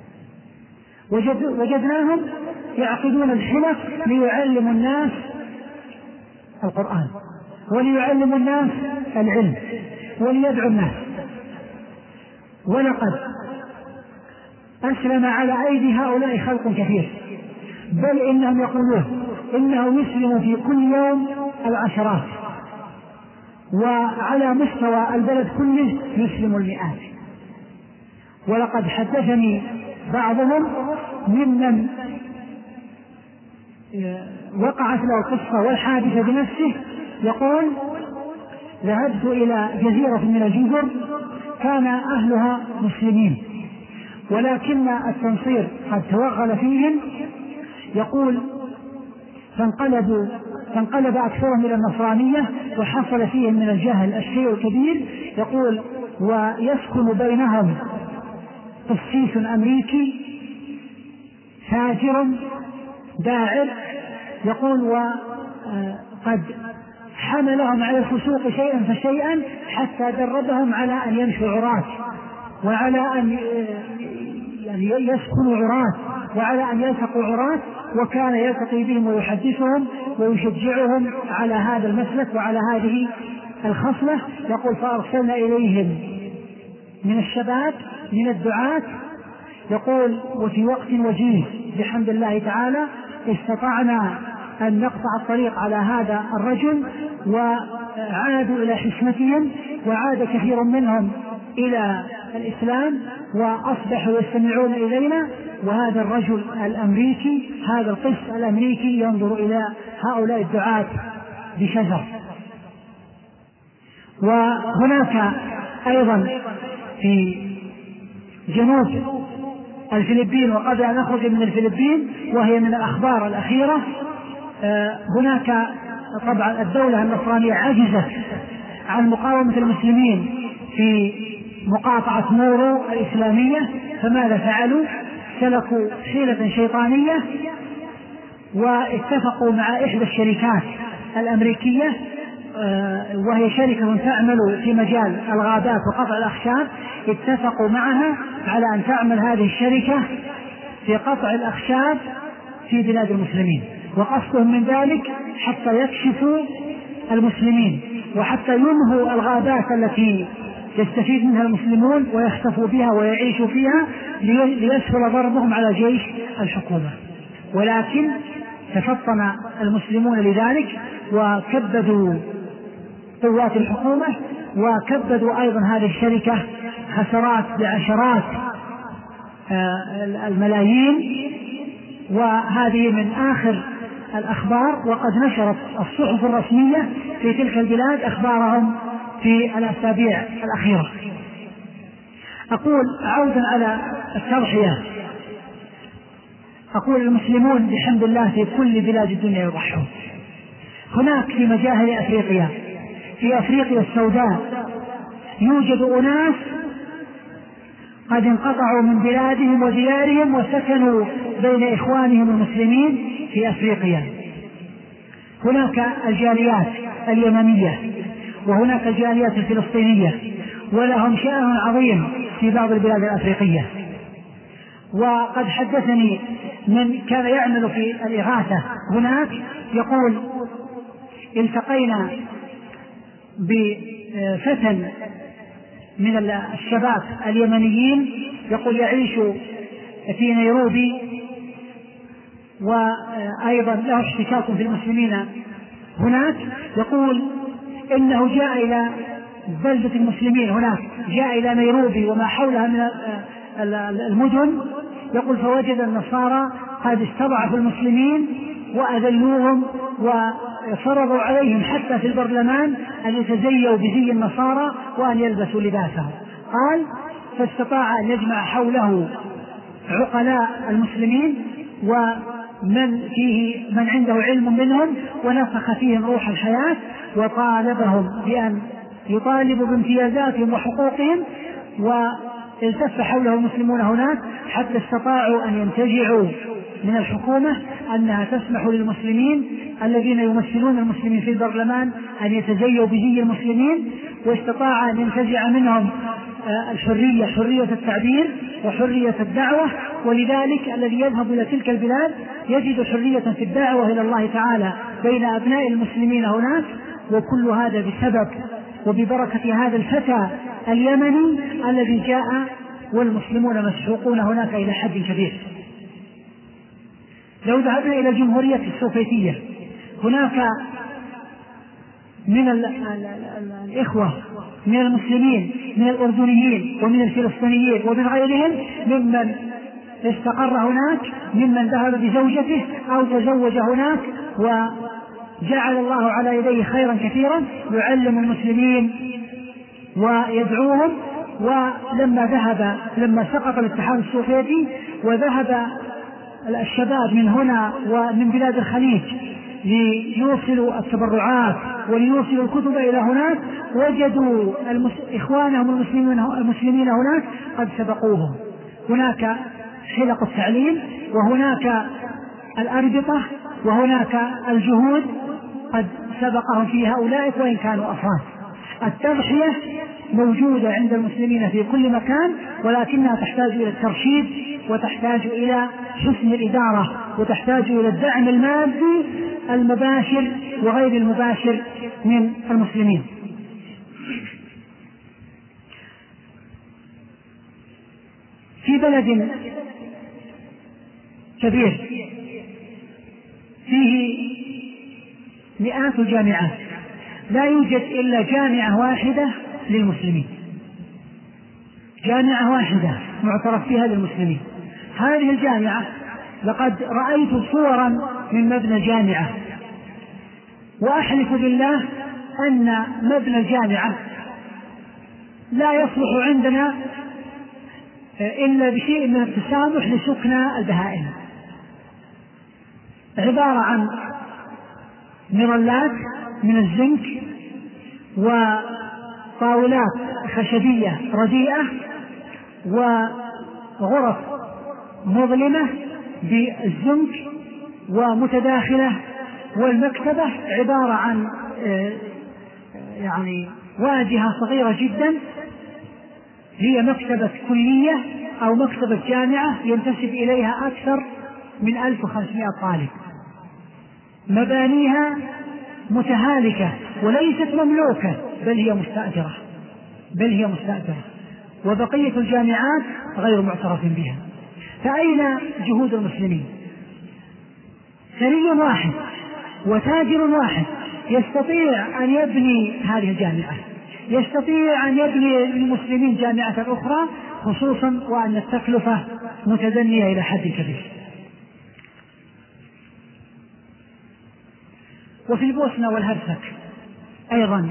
وجدناهم يعقدون الحلف ليعلموا الناس القرآن، وليعلموا الناس العلم، وليدعوا الناس. ولقد أسلم على أيدي هؤلاء خلق كثير، بل إنهم يقولون إنه يسلم في كل يوم العشرات، وعلى مستوى البلد كله يسلم المئات. ولقد حدثني بعضهم ممن وقعت له القصة والحادثة بنفسه، يقول ذهبت إلى جزيرة من الجزر كان أهلها مسلمين، ولكن التنصير قد توغل فيهم، يقول فانقلب أكثرهم إلى النصرانية، وحصل فيهم من الجهل الشيء الكبير. يقول ويسكن بينهم قسيس أمريكي فاجر داعر، يقول وقد حملهم على الفسوق شيئا فشيئا حتى دربهم على أن يمشوا عراة، وعلى أن يعني يسكنوا عراة، وعلى أن يلتقوا عراة، وكان يلتقي بهم ويحدثهم ويشجعهم على هذا المسلك وعلى هذه الخصلة. يقول فأرسلنا إليهم من الشباب من الدعاة، يقول وفي وقت وجيز بحمد الله تعالى استطعنا أن نقطع الطريق على هذا الرجل، وعادوا إلى حشمتهم، وعاد كثير منهم إلى الإسلام وأصبحوا يستمعون إلينا، وهذا الرجل الأمريكي، هذا القس الأمريكي ينظر إلى هؤلاء الدعاة بشجر. وهناك أيضا في جنوب الفلبين، وقبل أن نخرج من الفلبين وهي من الأخبار الأخيرة، هناك طبعا الدولة النصرانية عجزت عن مقاومة المسلمين في مقاطعة مورو الإسلامية، فماذا فعلوا؟ سلكوا حيلة شيطانية واتفقوا مع إحدى الشركات الأمريكية، وهي شركة تعمل في مجال الغابات وقطع الأخشاب، اتفقوا معها على أن تعمل هذه الشركة في قطع الأخشاب في بلاد المسلمين، وقصدهم من ذلك حتى يكشفوا المسلمين وحتى ينهوا الغابات التي يستفيد منها المسلمون ويختفوا بها ويعيشوا فيها ليسهل ضربهم على جيش الحكومة. ولكن تفطن المسلمون لذلك وكبدوا قوات الحكومة، وكبدوا أيضا هذه الشركة خسارات بعشرات الملايين. وهذه من آخر الأخبار، وقد نشرت الصحف الرسمية في تلك البلاد أخبارهم في الأسابيع الأخيرة. أقول عودا على التضحية، أقول المسلمون بحمد الله في كل بلاد الدنيا يضحون. هناك في مجاهل أفريقيا، في أفريقيا السوداء، يوجد أناس قد انقطعوا من بلادهم وديارهم وسكنوا بين إخوانهم المسلمين في أفريقيا. هناك الجاليات اليمنية وهناك الجاليات الفلسطينية، ولهم شأن عظيم في بعض البلاد الأفريقية. وقد حدثني من كان يعمل في الإغاثة هناك، يقول التقينا بفتى من الشباب اليمنيين، يقول يعيش في نيروبي وأيضا له اشتكاك في المسلمين هناك. يقول إنه جاء إلى بلدة المسلمين هناك، جاء إلى نيروبي وما حولها من المدن، يقول فوجد النصارى قد استضعفوا المسلمين وأذلوهم وفرضوا عليهم حتى في البرلمان أن يتزيوا بزي النصارى وأن يلبسوا لباسهم. قال فاستطاع أن يجمع حوله عقلاء المسلمين ومن فيه من عنده علم منهم، ونفخ فيهم روح الحياة وطالبهم بأن يطالبوا بامتيازاتهم وحقوقهم، والتف حوله المسلمون هناك حتى استطاعوا أن ينتجعوا من الحكومة أنها تسمح للمسلمين الذين يمثلون المسلمين في البرلمان أن يتزيوا بزي المسلمين، واستطاع أن ينتزع منهم الحرية، حرية التعبير وحرية الدعوة. ولذلك الذي يذهب إلى تلك البلاد يجد حرية في الدعوة إلى الله تعالى بين أبناء المسلمين هناك. وكل هذا بسبب وببركة هذا الفتى اليمني الذي جاء، والمسلمون مسحوقون هناك إلى حد كبير. لو ذهبنا إلى الجمهورية السوفيتية، هناك من الإخوة من المسلمين من الأردنيين ومن الفلسطينيين ومن غيرهم ممن استقر هناك، ممن ذهب بزوجته أو تزوج هناك وجعل الله على يديه خيرا كثيرا يعلم المسلمين ويدعوهم. لما سقط الاتحاد السوفيتي وذهب الشباب من هنا ومن بلاد الخليج ليوصلوا التبرعات وليوصلوا الكتب إلى هناك، وجدوا إخوانهم المسلمين هناك قد سبقوهم. هناك حلق التعليم وهناك الأربطة وهناك الجهود قد سبقهم في هؤلاء وإن كانوا أفراد. التضحية موجودة عند المسلمين في كل مكان، ولكنها تحتاج إلى الترشيد وتحتاج إلى حسن الإدارة وتحتاج إلى الدعم المادي المباشر وغير المباشر من المسلمين. في بلد كبير فيه مئات الجامعات لا يوجد إلا جامعة واحدة للمسلمين، جامعة واحدة معترف فيها للمسلمين. هذه الجامعة لقد رأيت صورا من مبنى الجامعة، وأحلف بالله أن مبنى الجامعة لا يصلح عندنا إلا بشيء من التسامح لسكنى البهائم. عبارة عن مرلات من الزنك وطاولات خشبية رديئة وغرف مظلمة بالزنك ومتداخلة، والمكتبة عبارة عن يعني واجهة صغيرة جدا، هي مكتبة كلية أو مكتبة جامعة ينتسب إليها أكثر من 1500 طالب. مبانيها متهالكة وليست مملوكة، بل هي مستأجرة، وبقية الجامعات غير معترف بها. فأين جهود المسلمين؟ ثري واحد وتاجر واحد يستطيع أن يبني هذه الجامعة، يستطيع أن يبني للمسلمين جامعة أخرى، خصوصا وأن التكلفة متدنية إلى حد كبير. وفي البوسنة والهرسك أيضا،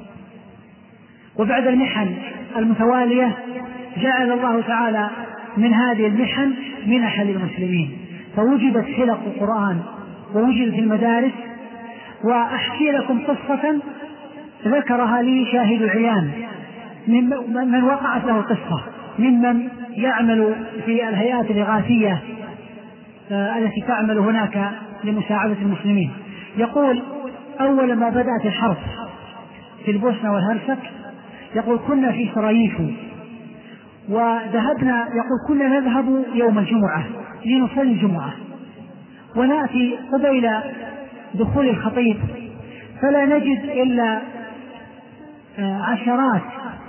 وبعد المحن المتوالية جعل الله تعالى من هذه المحن منح للمسلمين، فوجدت حلق القرآن ووجدت المدارس. وأحكي لكم قصة ذكرها لي شاهد العيان من وقعت له قصة، ممن يعمل في الهيئات الإغاثية التي تعمل هناك لمساعدة المسلمين. يقول: أول ما بدأت الحرب في البوسنة والهرسك، يقول كنا في سراييفو وذهبنا، يقول كنا نذهب يوم الجمعة لنصلي الجمعة، ونأتي قبيل دخول الخطيب فلا نجد إلا عشرات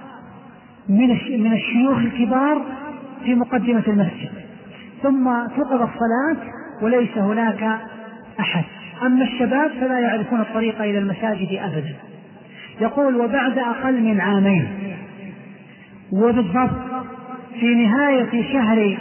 من الشيوخ الكبار في مقدمة المسجد، ثم تقضى الصلاة وليس هناك أحد، أما الشباب فلا يعرفون الطريق إلى المساجد أبدا. يقول: وبعد أقل من عامين، وبالضبط في نهاية شهر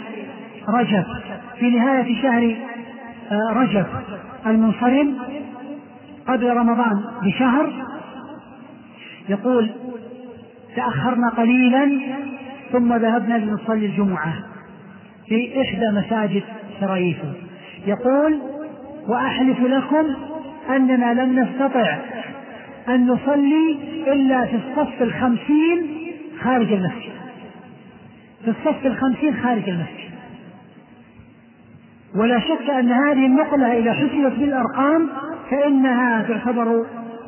رجب المنصرم قبل رمضان بشهر، يقول تأخرنا قليلا ثم ذهبنا لنصلي الجمعة في إحدى مساجد سراييفو. يقول: وأحلف لكم أننا لم نستطع أن نصلي إلا في الصف 50 خارج المسجد، في الصف 50 خارج المسجد. ولا شك أن هذه النقلة إذا حسبت بالأرقام فإنها تعتبر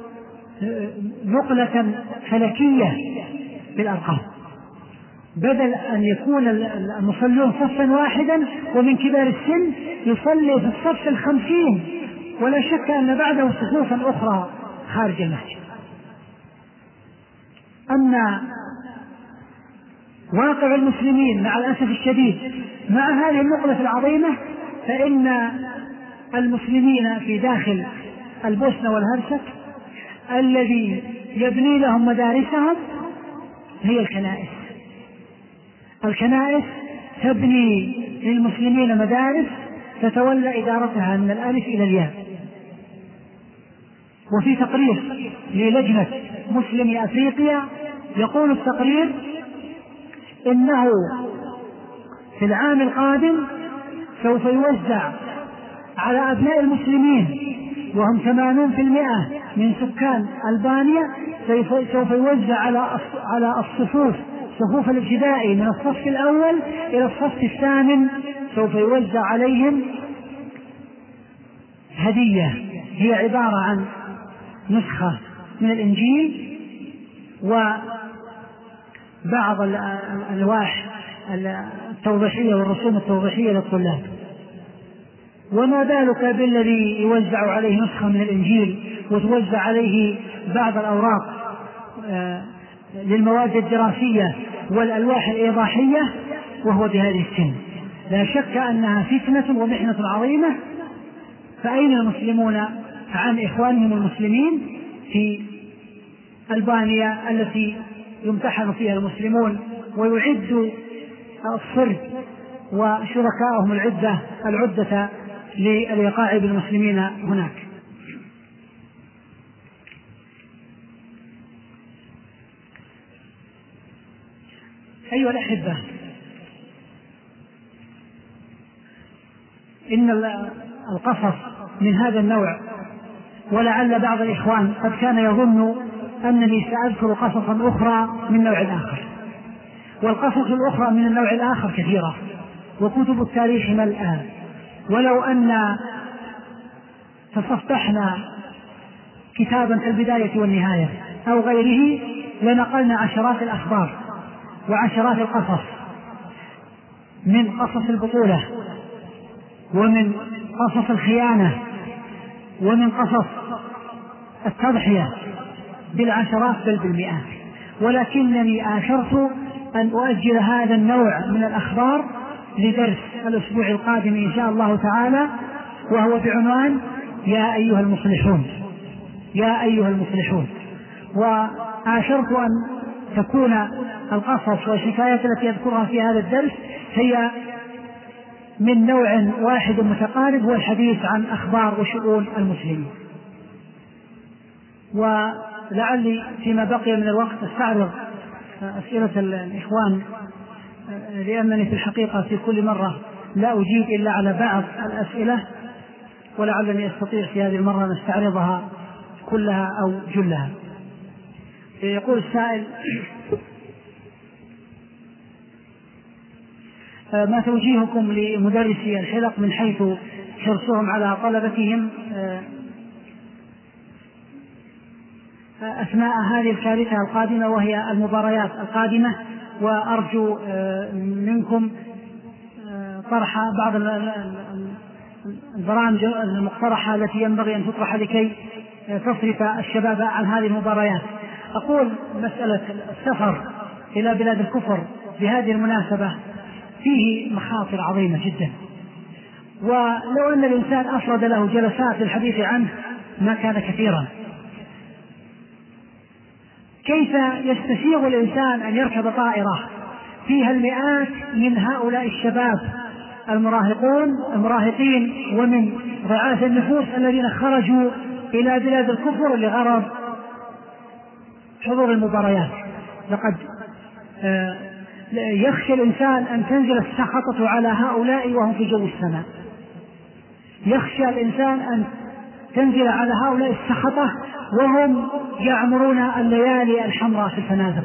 نقلة فلكية بالأرقام، بدل أن يكون المصلون صفا واحدا ومن كبار السن يصلي في الصف 50، ولا شك أن بعده صفوفا أخرى خارج المسجد. أما واقع المسلمين مع الأسف الشديد مع هذه النقلة العظيمة، فإن المسلمين في داخل البوسنة والهرسك الذي يبني لهم مدارسهم هي الكنائس تبني للمسلمين مدارس تتولى إدارتها من الألف إلى الياء. وفي تقرير للجنة مسلمي أفريقيا يقول التقرير إنه في العام القادم سوف يوزع على أبناء المسلمين وهم 80% من سكان ألبانيا، سوف يوزع على صفوف الابتدائي من الصف الأول إلى الصف الثامن، سوف يوزع عليهم هدية هي عبارة عن نسخة من الإنجيل وبعض الألواح التوضيحية والرسوم التوضيحية للطلاب. وما بالك بالذي يوزع عليه نسخة من الإنجيل وتوزع عليه بعض الأوراق للمواد الدراسية والألواح الإيضاحية وهو بهذه السن؟ لا شك أنها فتنة ومحنة عظيمة. فأين المسلمون عن إخوانهم المسلمين في ألبانيا التي يمتحن فيها المسلمون ويعد الصرد وشركائهم العدة للوقاع بالمسلمين هناك. أيها الأحبة، إن القصص من هذا النوع، ولعل بعض الإخوان قد كان يظن أنني سأذكر قصصا أخرى من نوع آخر، والقصص الأخرى من النوع الآخر كثيرة، وكتب التاريخ ملأى. ولو أن تصفحنا كتابا كالبداية والنهاية أو غيره لنقلنا عشرات الأخبار وعشرات القصص، من قصص البطولة، ومن قصص الخيانة، ومن قصص التضحية، بالعشرات بل بالمئات. ولكنني آثرت أن أؤجل هذا النوع من الأخبار لدرس الأسبوع القادم إن شاء الله تعالى، وهو بعنوان يا أيها المصلحون. يا أيها المصلحون. وآثرت أن تكون القصص والحكايات التي أذكرها في هذا الدرس هي من نوع واحد متقارب، هو الحديث عن أخبار وشؤون المسلمين. ولعلي فيما بقي من الوقت استعرض أسئلة الإخوان، لأنني في الحقيقة في كل مرة لا أجيب إلا على بعض الأسئلة، ولعلني أستطيع في هذه المرة أن أستعرضها كلها أو جلها. يقول السائل: ما توجيهكم لمدرسي الحلق من حيث حرصهم على طلبتهم أثناء هذه الكارثة القادمة وهي المباريات القادمة، وأرجو منكم طرح بعض البرامج المقترحة التي ينبغي أن تطرح لكي تصرف الشباب عن هذه المباريات. أقول مسألة السفر إلى بلاد الكفر بهذه المناسبة فيه مخاطر عظيمة جدا، ولو أن الإنسان أفرد له جلسات للحديث عنه ما كان كثيرا. كيف يستسيغ الإنسان أن يركب طائرة فيها المئات من هؤلاء الشباب المراهقين ومن ضعاف النفوس الذين خرجوا إلى بلاد الكفر لغرض حضور المباريات؟ لقد يخشى الإنسان أن تنزل السخطة على هؤلاء وهم في جو السماء، يخشى الإنسان أن تنزل على هؤلاء السخطة وهم يعمرون الليالي الحمراء في الفنادق.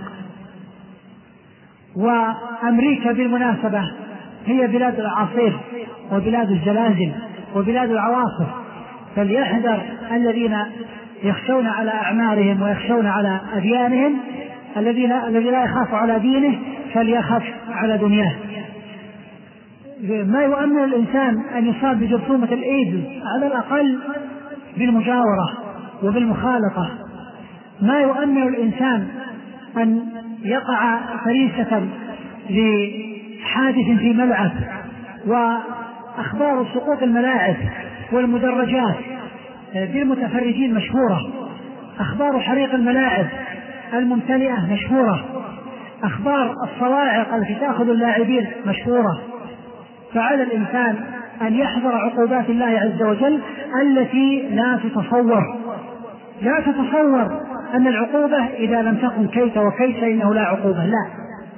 وأمريكا بالمناسبة هي بلاد الأعاصير وبلاد الزلازل وبلاد العواصف، فليحذر الذين يخشون على أعمارهم ويخشون على أديانهم، الذي لا يخاف على دينه فليخاف على دنياه. ما يؤمن الإنسان أن يصاب بجرثومة الإيدز على الأقل بالمجاورة وبالمخالطة. ما يؤمن الإنسان أن يقع فريسة لحادث في ملعب. وأخبار سقوط الملاعب والمدرجات بالمتفرجين مشهورة، أخبار حريق الملاعب الممتلئة مشهورة، أخبار الصواعق التي تأخذ اللاعبين مشهورة. فعلى الإنسان أن يحذر عقوبات الله عز وجل التي لا تتصور أن العقوبة إذا لم تكن كيت وكيت إنه لا عقوبة، لا.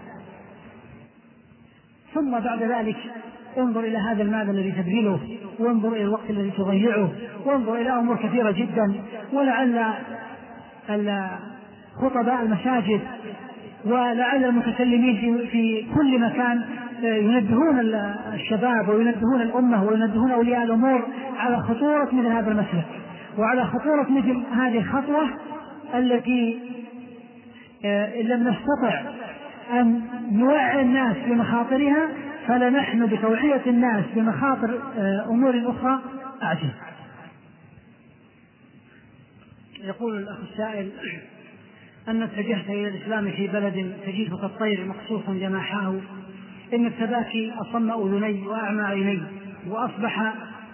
ثم بعد ذلك انظر إلى هذا المال الذي تبذله، وانظر إلى الوقت الذي تضيعه، وانظر إلى أمور كثيرة جدا. ولعل خطباء المساجد ولعل المتكلمين في كل مكان ينبهون الشباب وينبهون الأمة وينبهون أولياء الأمور على خطورة مثل هذا المسلك، وعلى خطورة مثل هذه الخطوة التي إن لم نستطع أن نوعي الناس بمخاطرها فلنحن بتوعية الناس بمخاطر أمور أخرى أعجب. يقول الأخ السائل: أن اتجهت إلى الإسلام في بلد تجده كالطير مقصوص جناحاه، إن التباكي أصم أذني وأعمى عيني، وأصبح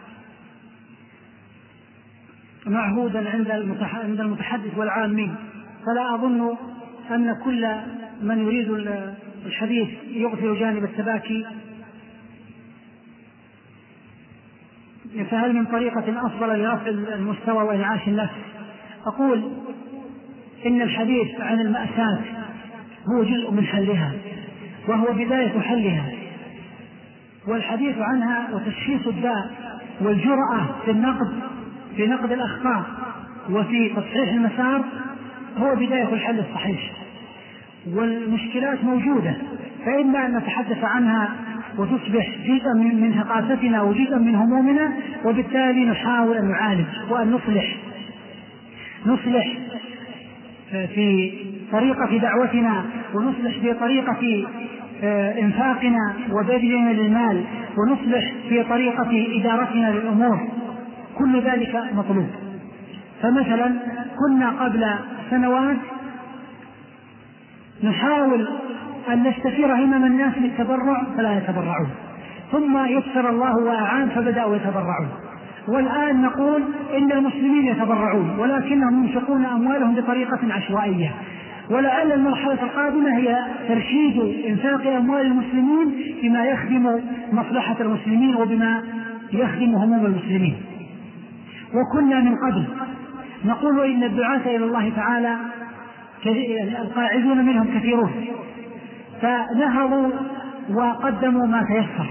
معهودا عند المتحدث والعامين، فلا أظن أن كل من يريد الحديث يغفل جانب التباكي، فهل من طريقة أفضل لرفع المستوى وإنعاش النفس؟ أقول إن الحديث عن المأساة هو جزء من حلها وهو بداية حلها، والحديث عنها وتشخيص الداء والجرأة في نقد الأخطاء وفي تصحيح المسار هو بداية الحل الصحيح. والمشكلات موجودة، فإما أن نتحدث عنها وتصبح جزءا من ثقافتنا وجزءا من همومنا، وبالتالي نحاول أن نعالج وأن نصلح في طريقة دعوتنا، ونصلح في طريقة إنفاقنا وبذلنا للمال، ونصلح في طريقة إدارتنا للأمور، كل ذلك مطلوب. فمثلا كنا قبل سنوات نحاول أن نستثير همم الناس للتبرع فلا يتبرعون، ثم يسر الله وأعان فبدأوا يتبرعون، والآن نقول إن المسلمين يتبرعون ولكنهم ينفقون أموالهم بطريقة عشوائية. ولعل المرحلة القادمة هي ترشيد إنفاق أموال المسلمين بما يخدم مصلحة المسلمين وبما يخدم هموم المسلمين. وكنا من قبل نقول إن الدعاة إلى الله تعالى القاعدون منهم كثيرون، فنهضوا وقدموا ما تيسر،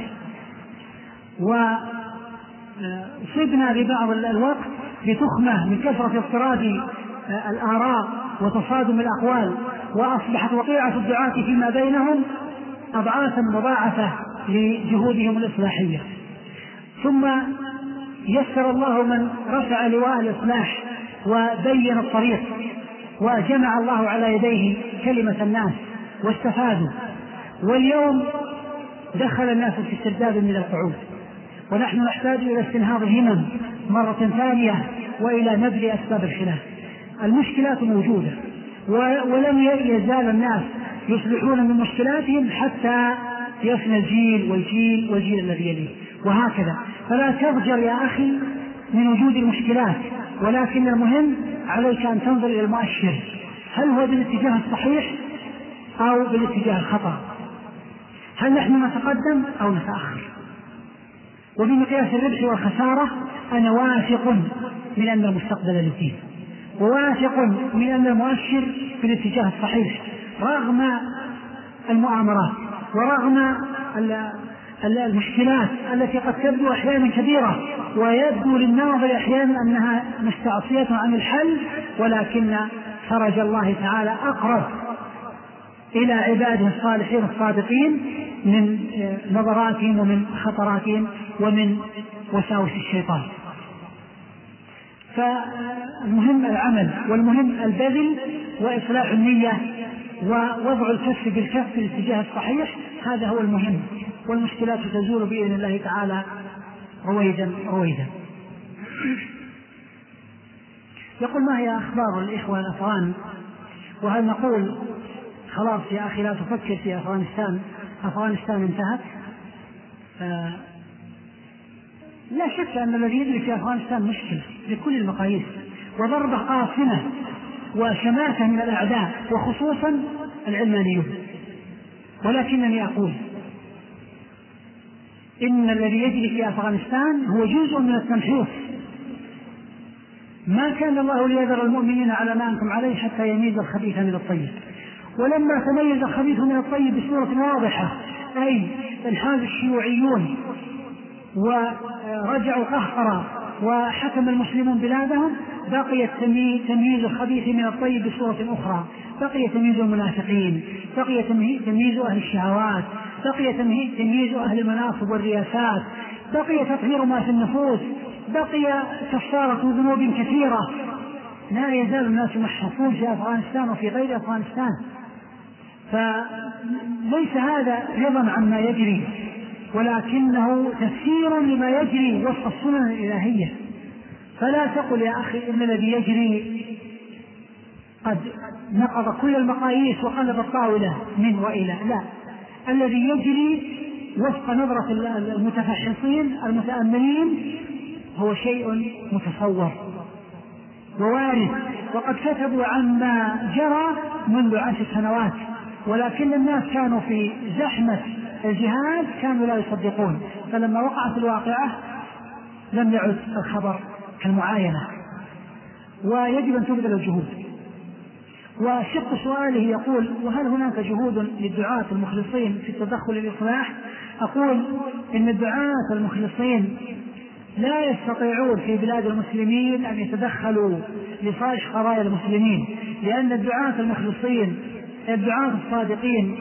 وصبنا ببعض الوقت بتخمة من كثرة اضطراد الآراء وتصادم الأقوال، وأصبحت وقيعة الدعاة فيما بينهم أضعافا مضاعفة لجهودهم الإصلاحية. ثم يسر الله من رفع لواء الإصلاح وبين الطريق، وجمع الله على يديه كلمة الناس واستفادوا. واليوم دخل الناس في استرداد من القعود، ونحن نحتاج إلى استنهاض الهمم مرة ثانية وإلى نبذ أسباب الخلاف. المشكلات موجودة ولم يزال الناس يصلحون من مشكلاتهم حتى يفنى الجيل والجيل الذي يليه، وهكذا. فلا تضجر يا أخي من وجود المشكلات، ولكن المهم عليك أن تنظر إلى المؤشر، هل هو بالاتجاه الصحيح أو بالاتجاه الخطأ؟ هل نحن نتقدم أو نتأخر؟ وبمقياس الربح والخسارة أنا واثق من أن المستقبل للدين، وواثق من أن المؤشر في الاتجاه الصحيح رغم المؤامرات ورغم المشكلات التي قد تبدو أحيانا كبيرة ويبدو للناظر أحيانا أنها مستعصية عن الحل، ولكن فرج الله تعالى أقرب إلى عباده الصالحين الصادقين من نظراتهم ومن خطراتهم ومن وساوس الشيطان. فالمهم العمل، والمهم البذل وإصلاح النية ووضع الكف بالكف في الاتجاه الصحيح، هذا هو المهم، والمشكلات تزول بإذن الله تعالى رويدا رويدا. يقول: ما هي أخبار الإخوة الأفغان؟ وهل نقول خلاص يا أخي لا تفكر في أفغانستان انتهت؟ لا شك أن الذي يجري في أفغانستان مشكلة بكل المقاييس، وضربة قاصمة وشماتة من الأعداء وخصوصا العلمانيون. ولكنني أقول إن الذي يجري في أفغانستان هو جزء من التمحيص. ما كان الله ليذر المؤمنين على ما أنتم عليه حتى يميز الخبيث من الطيب، ولما تميز الخبيث من الطيب بصورة واضحة، أي انحاز الشيوعيون ورجعوا قهقرة وحكم المسلمون بلادهم، بقي تمييز الخبيث من الطيب بصورة أخرى، بقي تمييز المنافقين، بقي تمييز أهل الشهوات، بقي تمييز أهل المناصب والرياسات، بقي تطهير ما في النفوس، بقي كفارة ذنوب كثيرة. لا يزال الناس محفوظ في أفغانستان وفي غير أفغانستان. فليس هذا رضا عما يجري، ولكنه تفسير لما يجري وفق السنن الإلهية. فلا تقل يا أخي إن الذي يجري قد نقض كل المقاييس وقلب الطاولة من وإلى، لا، الذي يجري وفق نظرة المتفحصين المتأملين هو شيء متصور ووارد، وقد كتبوا عما جرى منذ 10 سنوات ولكن الناس كانوا في زحمة الجهاد كانوا لا يصدقون، فلما وقعت الواقعة لم يعد الخبر كالمعاينة، ويجب أن تبذل الجهود. وشق سؤاله يقول: وهل هناك جهود للدعاة المخلصين في التدخل الإصلاح؟ أقول إن الدعاة المخلصين لا يستطيعون في بلاد المسلمين أن يتدخلوا لصالح قضايا المسلمين، لأن الدعاة المخلصين الدعاة الصادقين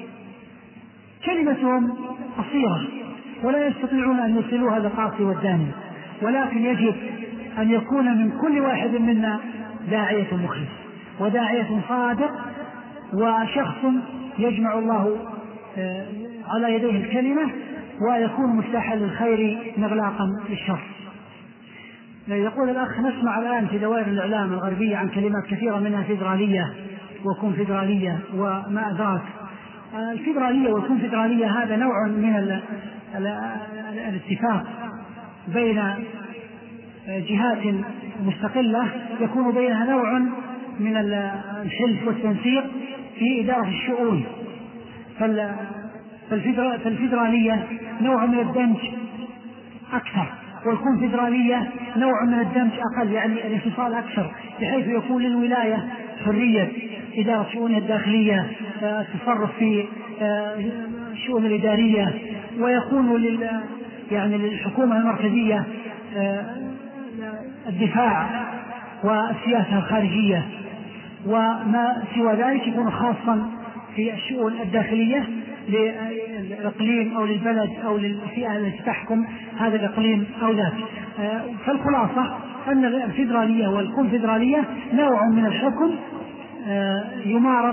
كلمتهم قصيرة ولا يستطيعون أن يصلوا هذا القاصي والداني، ولكن يجب أن يكون من كل واحد منا داعية مخلص وداعية صادق وشخص يجمع الله على يديه الكلمة ويكون مفتاحا للخير مغلاقا للشر. يقول الأخ: نسمع الآن في دوائر الإعلام الغربية عن كلمات كثيرة منها فيدرالية وكونفدرالية وما أدراك. الفيدرالية والكونفدرالية هذا نوع من الاتفاق بين جهات مستقلة يكون بينها نوع من الحلف والتنسيق في إدارة الشؤون. فالفيدرالية نوع من الدمج أكثر، والكونفدرالية نوع من الدمج أقل، يعني الانفصال أكثر، بحيث يكون للولاية حرية إدارة شؤونها الداخلية، التصرف في الشؤون الإدارية، ويكون يعني للحكومة المركزية الدفاع والسياسة الخارجية، وما سوى ذلك يكون خاصا في الشؤون الداخلية للإقليم أو للبلد أو للفئة التي تحكم هذا الإقليم أو ذاك. فالخلاصة أن الفيدرالية والكونفدرالية نوع من الحكم يمارس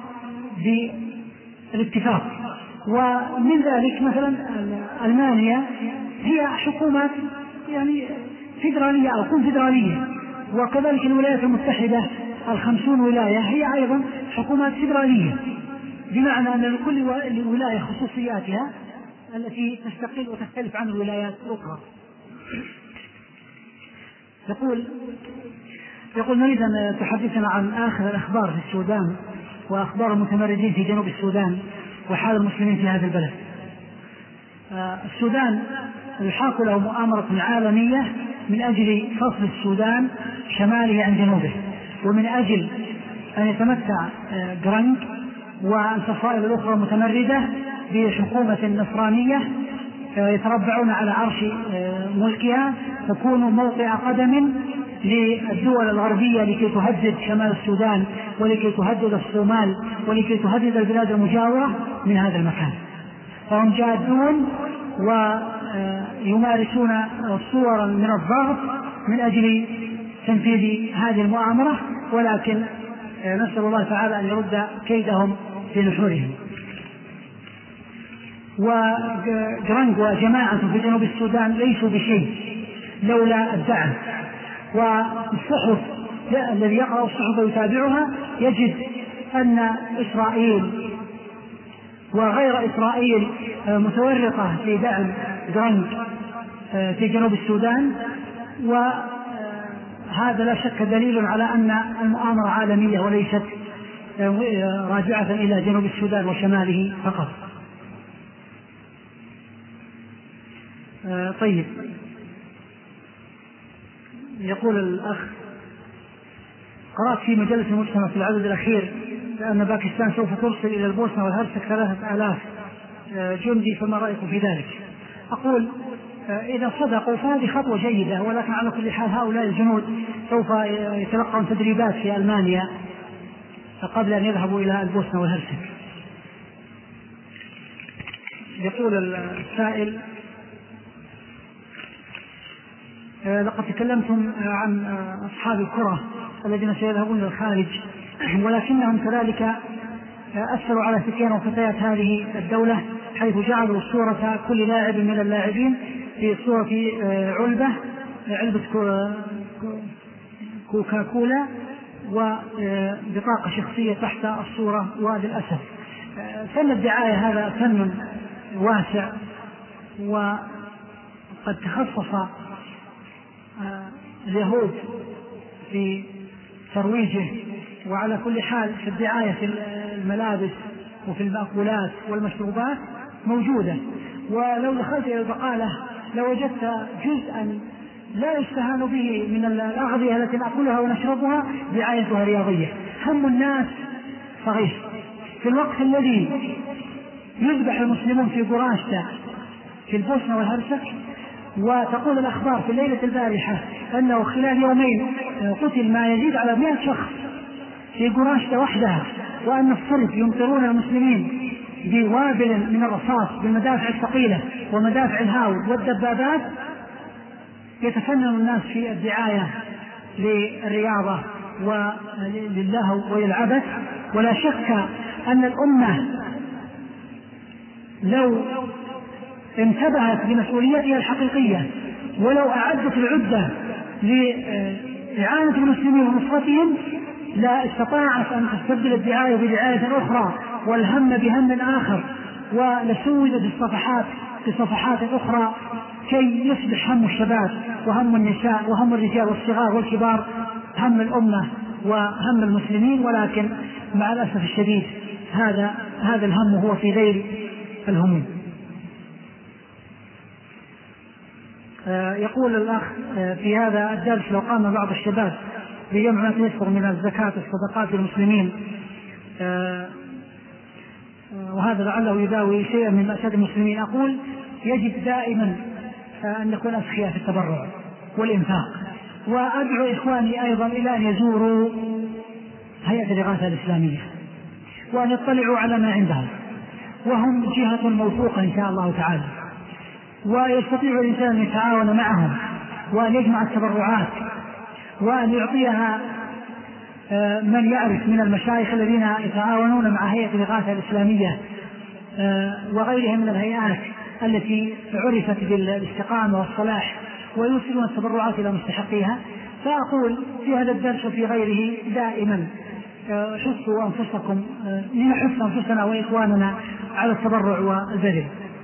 بالاتفاق. ومن ذلك مثلا ألمانيا هي حكومات يعني فيدرالية أو كونفدرالية، وكذلك الولايات المتحدة 50 ولاية هي أيضا حكومات فيدرالية، بمعنى أن لكل ولاية خصوصياتها التي تستقل وتختلف عن الولايات الأخرى. يقول: نريد أن تحدثنا عن آخر الأخبار في السودان وأخبار المتمردين في جنوب السودان وحال المسلمين في هذا البلد. السودان يحاك له مؤامرة عالمية من أجل فصل السودان شماله عن جنوبه، ومن أجل أن يتمتع جرانج والفصائل الأخرى المتمردة بحكومة نصرانية يتربعون على عرش ملكها، تكون موقع قدم للدول الغربية لكي تهدد شمال السودان ولكي تهدد الصومال ولكي تهدد البلاد المجاورة من هذا المكان. فهم جادون ويمارسون صورا من الضغط من أجل تنفيذ هذه المؤامرة، ولكن نسأل الله تعالى أن يرد كيدهم في نحورهم. وجرانج وجماعة في جنوب السودان ليسوا بشيء لولا الدعم، والصحف الذي يقرأ الصحف ويتابعها يجد أن إسرائيل وغير إسرائيل متورطة في دعم جرانج في جنوب السودان، وهذا لا شك دليل على أن المؤامرة عالمية وليست راجعة إلى جنوب السودان وشماله فقط. طيب، يقول الأخ: قرأت في مجلة المجتمع في العدد الأخير أن باكستان سوف ترسل إلى البوسنة والهرسك 3000 جندي، فما رأيكم في ذلك؟ أقول إذا صدقوا فهذه خطوة جيدة، ولكن على كل حال هؤلاء الجنود سوف يتلقون تدريبات في ألمانيا قبل أن يذهبوا إلى البوسنة والهرسك. يقول السائل: لقد تكلمتم عن أصحاب الكرة الذين سيذهبون إلى الخارج، ولكنهم كذلك أثروا على فتيان وفتيات هذه الدولة، حيث جعلوا صورة كل لاعب من اللاعبين في صورة علبة كوكاكولا وبطاقة شخصية تحت الصورة. وللأسف فن الدعاية هذا فن واسع، وقد تخصص اليهود في ترويجه، وعلى كل حال في الدعاية في الملابس وفي المأكولات والمشروبات موجودة. ولو دخلت إلى البقالة لوجدت جزءا لا يستهان به من الأغذية التي نأكلها ونشربها دعايتها رياضية. هم الناس صغير. في الوقت الذي يذبح المسلمون في قراشتا في البوسنة والهرسك، وتقول الأخبار في الليلة البارحة أنه خلال يومين قتل ما يزيد على 100 شخص في قراشتا وحدها، وأن الصرب يمطرون المسلمين بوابل من الرصاص بالمدافع الثقيلة ومدافع الهاود والدبابات، يتفنن الناس في الدعاية للرياضة وللهو وللعبث. ولا شك أن الأمة لو انتبهت لمسؤوليتها الحقيقية ولو أعدت العدة لإعانة المسلمين ونصرتهم لا استطاعت أن تستبدل الدعاية بدعاية أخرى والهم بهم آخر، ولسودت بصفحات أخرى كي يصبح هم الشباب وهم النساء وهم الرجال والصغار والكبار هم الأمة وهم المسلمين. ولكن مع الأسف الشديد هذا الهم هو في غير الهم. يقول الأخ في هذا الدرس: لو قام بعض الشباب بجمع ما تيسر من الزكاة والصدقات للمسلمين، وهذا لعله يداوي شيئا من مأساة المسلمين، أقول يجب دائما أن نكون أسخياء في التبرع والإنفاق. وأدعو إخواني أيضا إلى أن يزوروا هيئة الإغاثة الإسلامية وأن يطلعوا على ما عندهم، وهم جهة موثوقة إن شاء الله تعالى، ويستطيع الإنسان أن يتعاون معهم وأن يجمع التبرعات وأن يعطيها من يعرف من المشايخ الذين يتعاونون مع هيئة الإغاثة الإسلامية وغيرها من الهيئات التي عرفت بالاستقامة والصلاح، ويوصلون التبرعات إلى مستحقيها. فأقول في هذا الدرس وفي غيره دائما حثوا أنفسكم، لنحث أنفسنا وإخواننا على التبرع والبذل.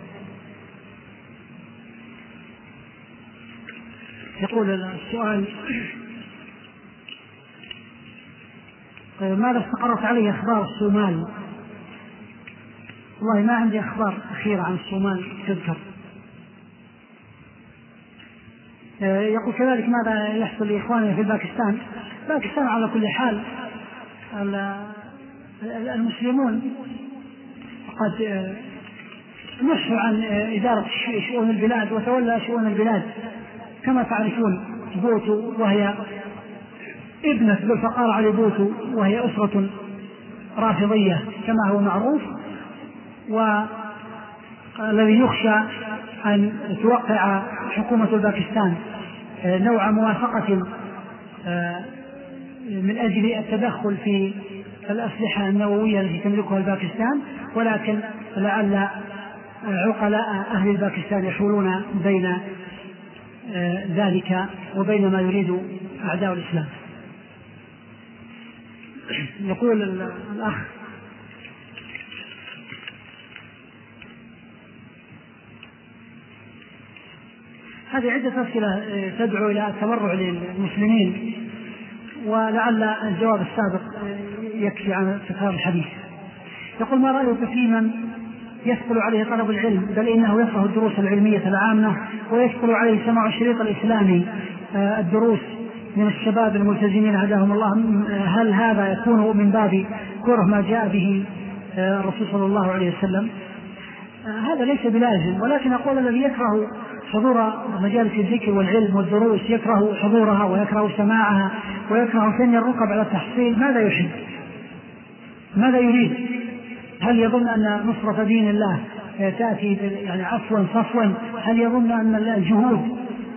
يقول السؤال: ماذا استقرت عليه أخبار الصومال؟ والله ما عندي أخبار أخيرة عن الصومال تذكر. يقول كذلك: ماذا يحصل لإخواننا في باكستان؟ باكستان على كل حال المسلمون قد نشوا عن إدارة شؤون البلاد وتولى شؤون البلاد. كما تعرفون بوتو، وهي ابنة بالفقار علي بوتو، وهي أسرة رافضية كما هو معروف، والذي يخشى أن توقع حكومة باكستان نوع موافقة من أجل التدخل في الأسلحة النووية التي تملكها باكستان، ولكن لعل عقلاء أهل الباكستان يحولون بين ذلك وبين ما يريد أعداء الإسلام. يقول الأخ: هذه عدة أسئلة تدعو إلى التبرع للمسلمين، ولعل الجواب السابق يكفي عن تكرار الحديث. يقول: ما رأيك في من يثقل عليه طلب العلم بل إنه يكره الدروس العلمية العامة ويثقل عليه سماع الشريط الإسلامي الدروس من الشباب الملتزمين هداهم الله؟ هل هذا يكون من باب كره ما جاء به الرسول صلى الله عليه وسلم؟ هذا ليس بلازم، ولكن أقول الذي يكره حضور مجالس الذكر والعلم والدروس، يكره حضورها ويكره سماعها ويكره ثني الركب على التحصيل، ماذا يحب؟ ماذا يريد؟ هل يظن أن نصرة دين الله تأتي يعني عفوا صفوا؟ هل يظن أن الجهود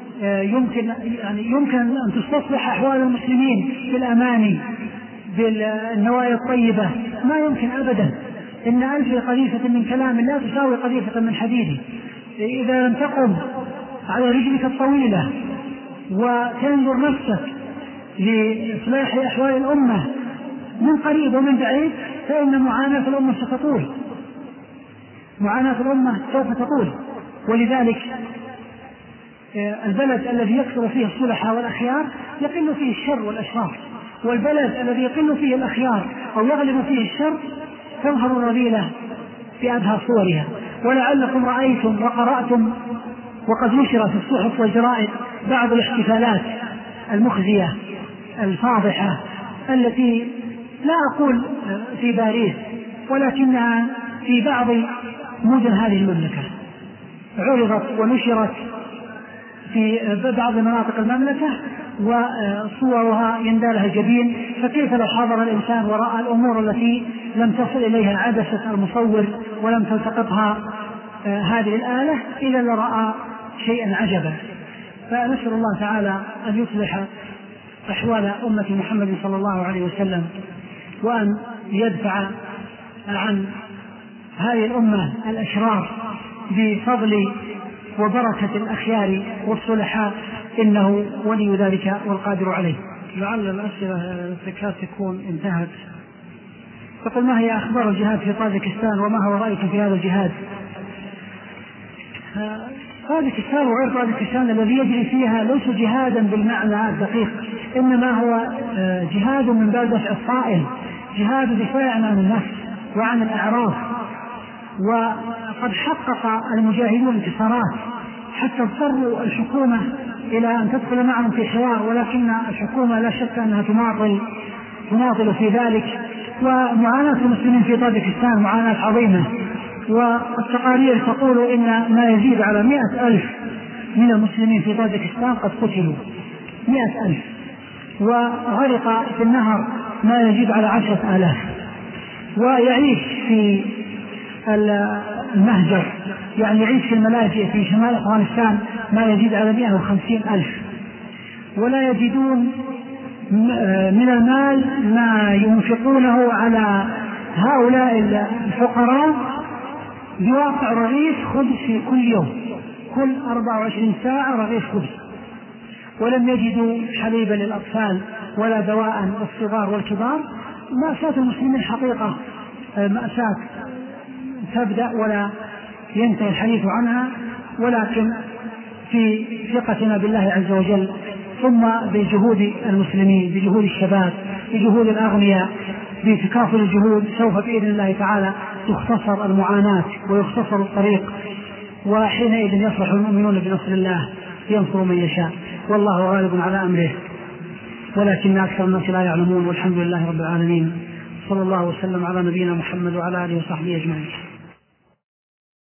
يمكن أن تستصلح أحوال المسلمين بالأماني بالنوايا الطيبة؟ ما يمكن أبدا. إن ألف قذيفة من كلام لا تساوي قذيفة من حديد. إذا لم تقم على رجلك الطويلة وتنظر نفسك لإصلاح أحوال الأمة من قريب ومن بعيد، فإن معاناة الأمة ستطول، معاناة الأمة سوف تطول. ولذلك البلد الذي يكثر فيه الصلحاء والأخيار يقل فيه الشر والأشرار، والبلد الذي يقل فيه الأخيار أو يغلب فيه الشر تظهر الرذيلة في أبهى صورها. ولعلكم رأيتم وقرأتم وقد نشر في الصحف والجرائد بعض الاحتفالات المخزية الفاضحة التي لا أقول في باريس ولكنها في بعض مدن هذه المملكة عرضت ونشرت في بعض مناطق المملكة وصورها يندالها الجبين. فكيف لو حاضر الإنسان وراء الأمور التي لم تصل إليها عدسة المصور ولم تلتقطها هذه الآلة إذا لرأى شيئا عجبا. فنسأل الله تعالى أن يصلح أحوال أمة محمد صلى الله عليه وسلم وأن يدفع عن هذه الأمة الأشرار بفضل وبركة الأخيار والصلحاء إنه ولي ذلك والقادر عليه. لعل الأسئلة تكاد تكون انتهت. فقل ما هي أخبار الجهاد في طاجكستان وما هو رأيكم في هذا الجهاد؟ طاجكستان وغير طاجكستان الذي يجري فيها ليس جهادا بالمعنى الدقيق، إنما هو جهاد من باب دفع الصائل، جهاد دفاع عن النفس وعن الأعراض. وقد حقق المجاهدون انتصارات حتى اضطروا الحكومة إلى أن تدخل معهم في حوار، ولكن الحكومة لا شك أنها تماطل في ذلك. ومعاناة المسلمين في طاجكستان معاناة عظيمة، والتقارير تقول إن ما يزيد على 100,000 من المسلمين في طاجكستان قد قتلوا، 100,000، وغرق في النهر ما يزيد على 10,000، ويعيش في المهجر يعني يعيش في الملاجئ في شمال أفغانستان ما يزيد على 150,000، ولا يجدون من المال ما ينفقونه على هؤلاء الفقراء بواقع رغيف خبز في كل يوم، كل 24 ساعة رغيف خبز. ولم يجدوا حليبا للأطفال ولا دواء للصغار والكبار. مأساة المسلمين حقيقة مأساة تبدأ ولا ينتهي الحديث عنها، ولكن في ثقتنا بالله عز وجل ثم بجهود المسلمين، بجهود الشباب، بجهود الأغنياء، بتكافل الجهود سوف بإذن الله تعالى تختصر المعاناة ويختصر الطريق، وحينئذ يفرح المؤمنون بنصر الله ينصر من يشاء، والله غالب على أمره ولكن أكثر الناس لا يعلمون. والحمد لله رب العالمين، صلى الله وسلم على نبينا محمد وعلى آله وصحبه أجمعين.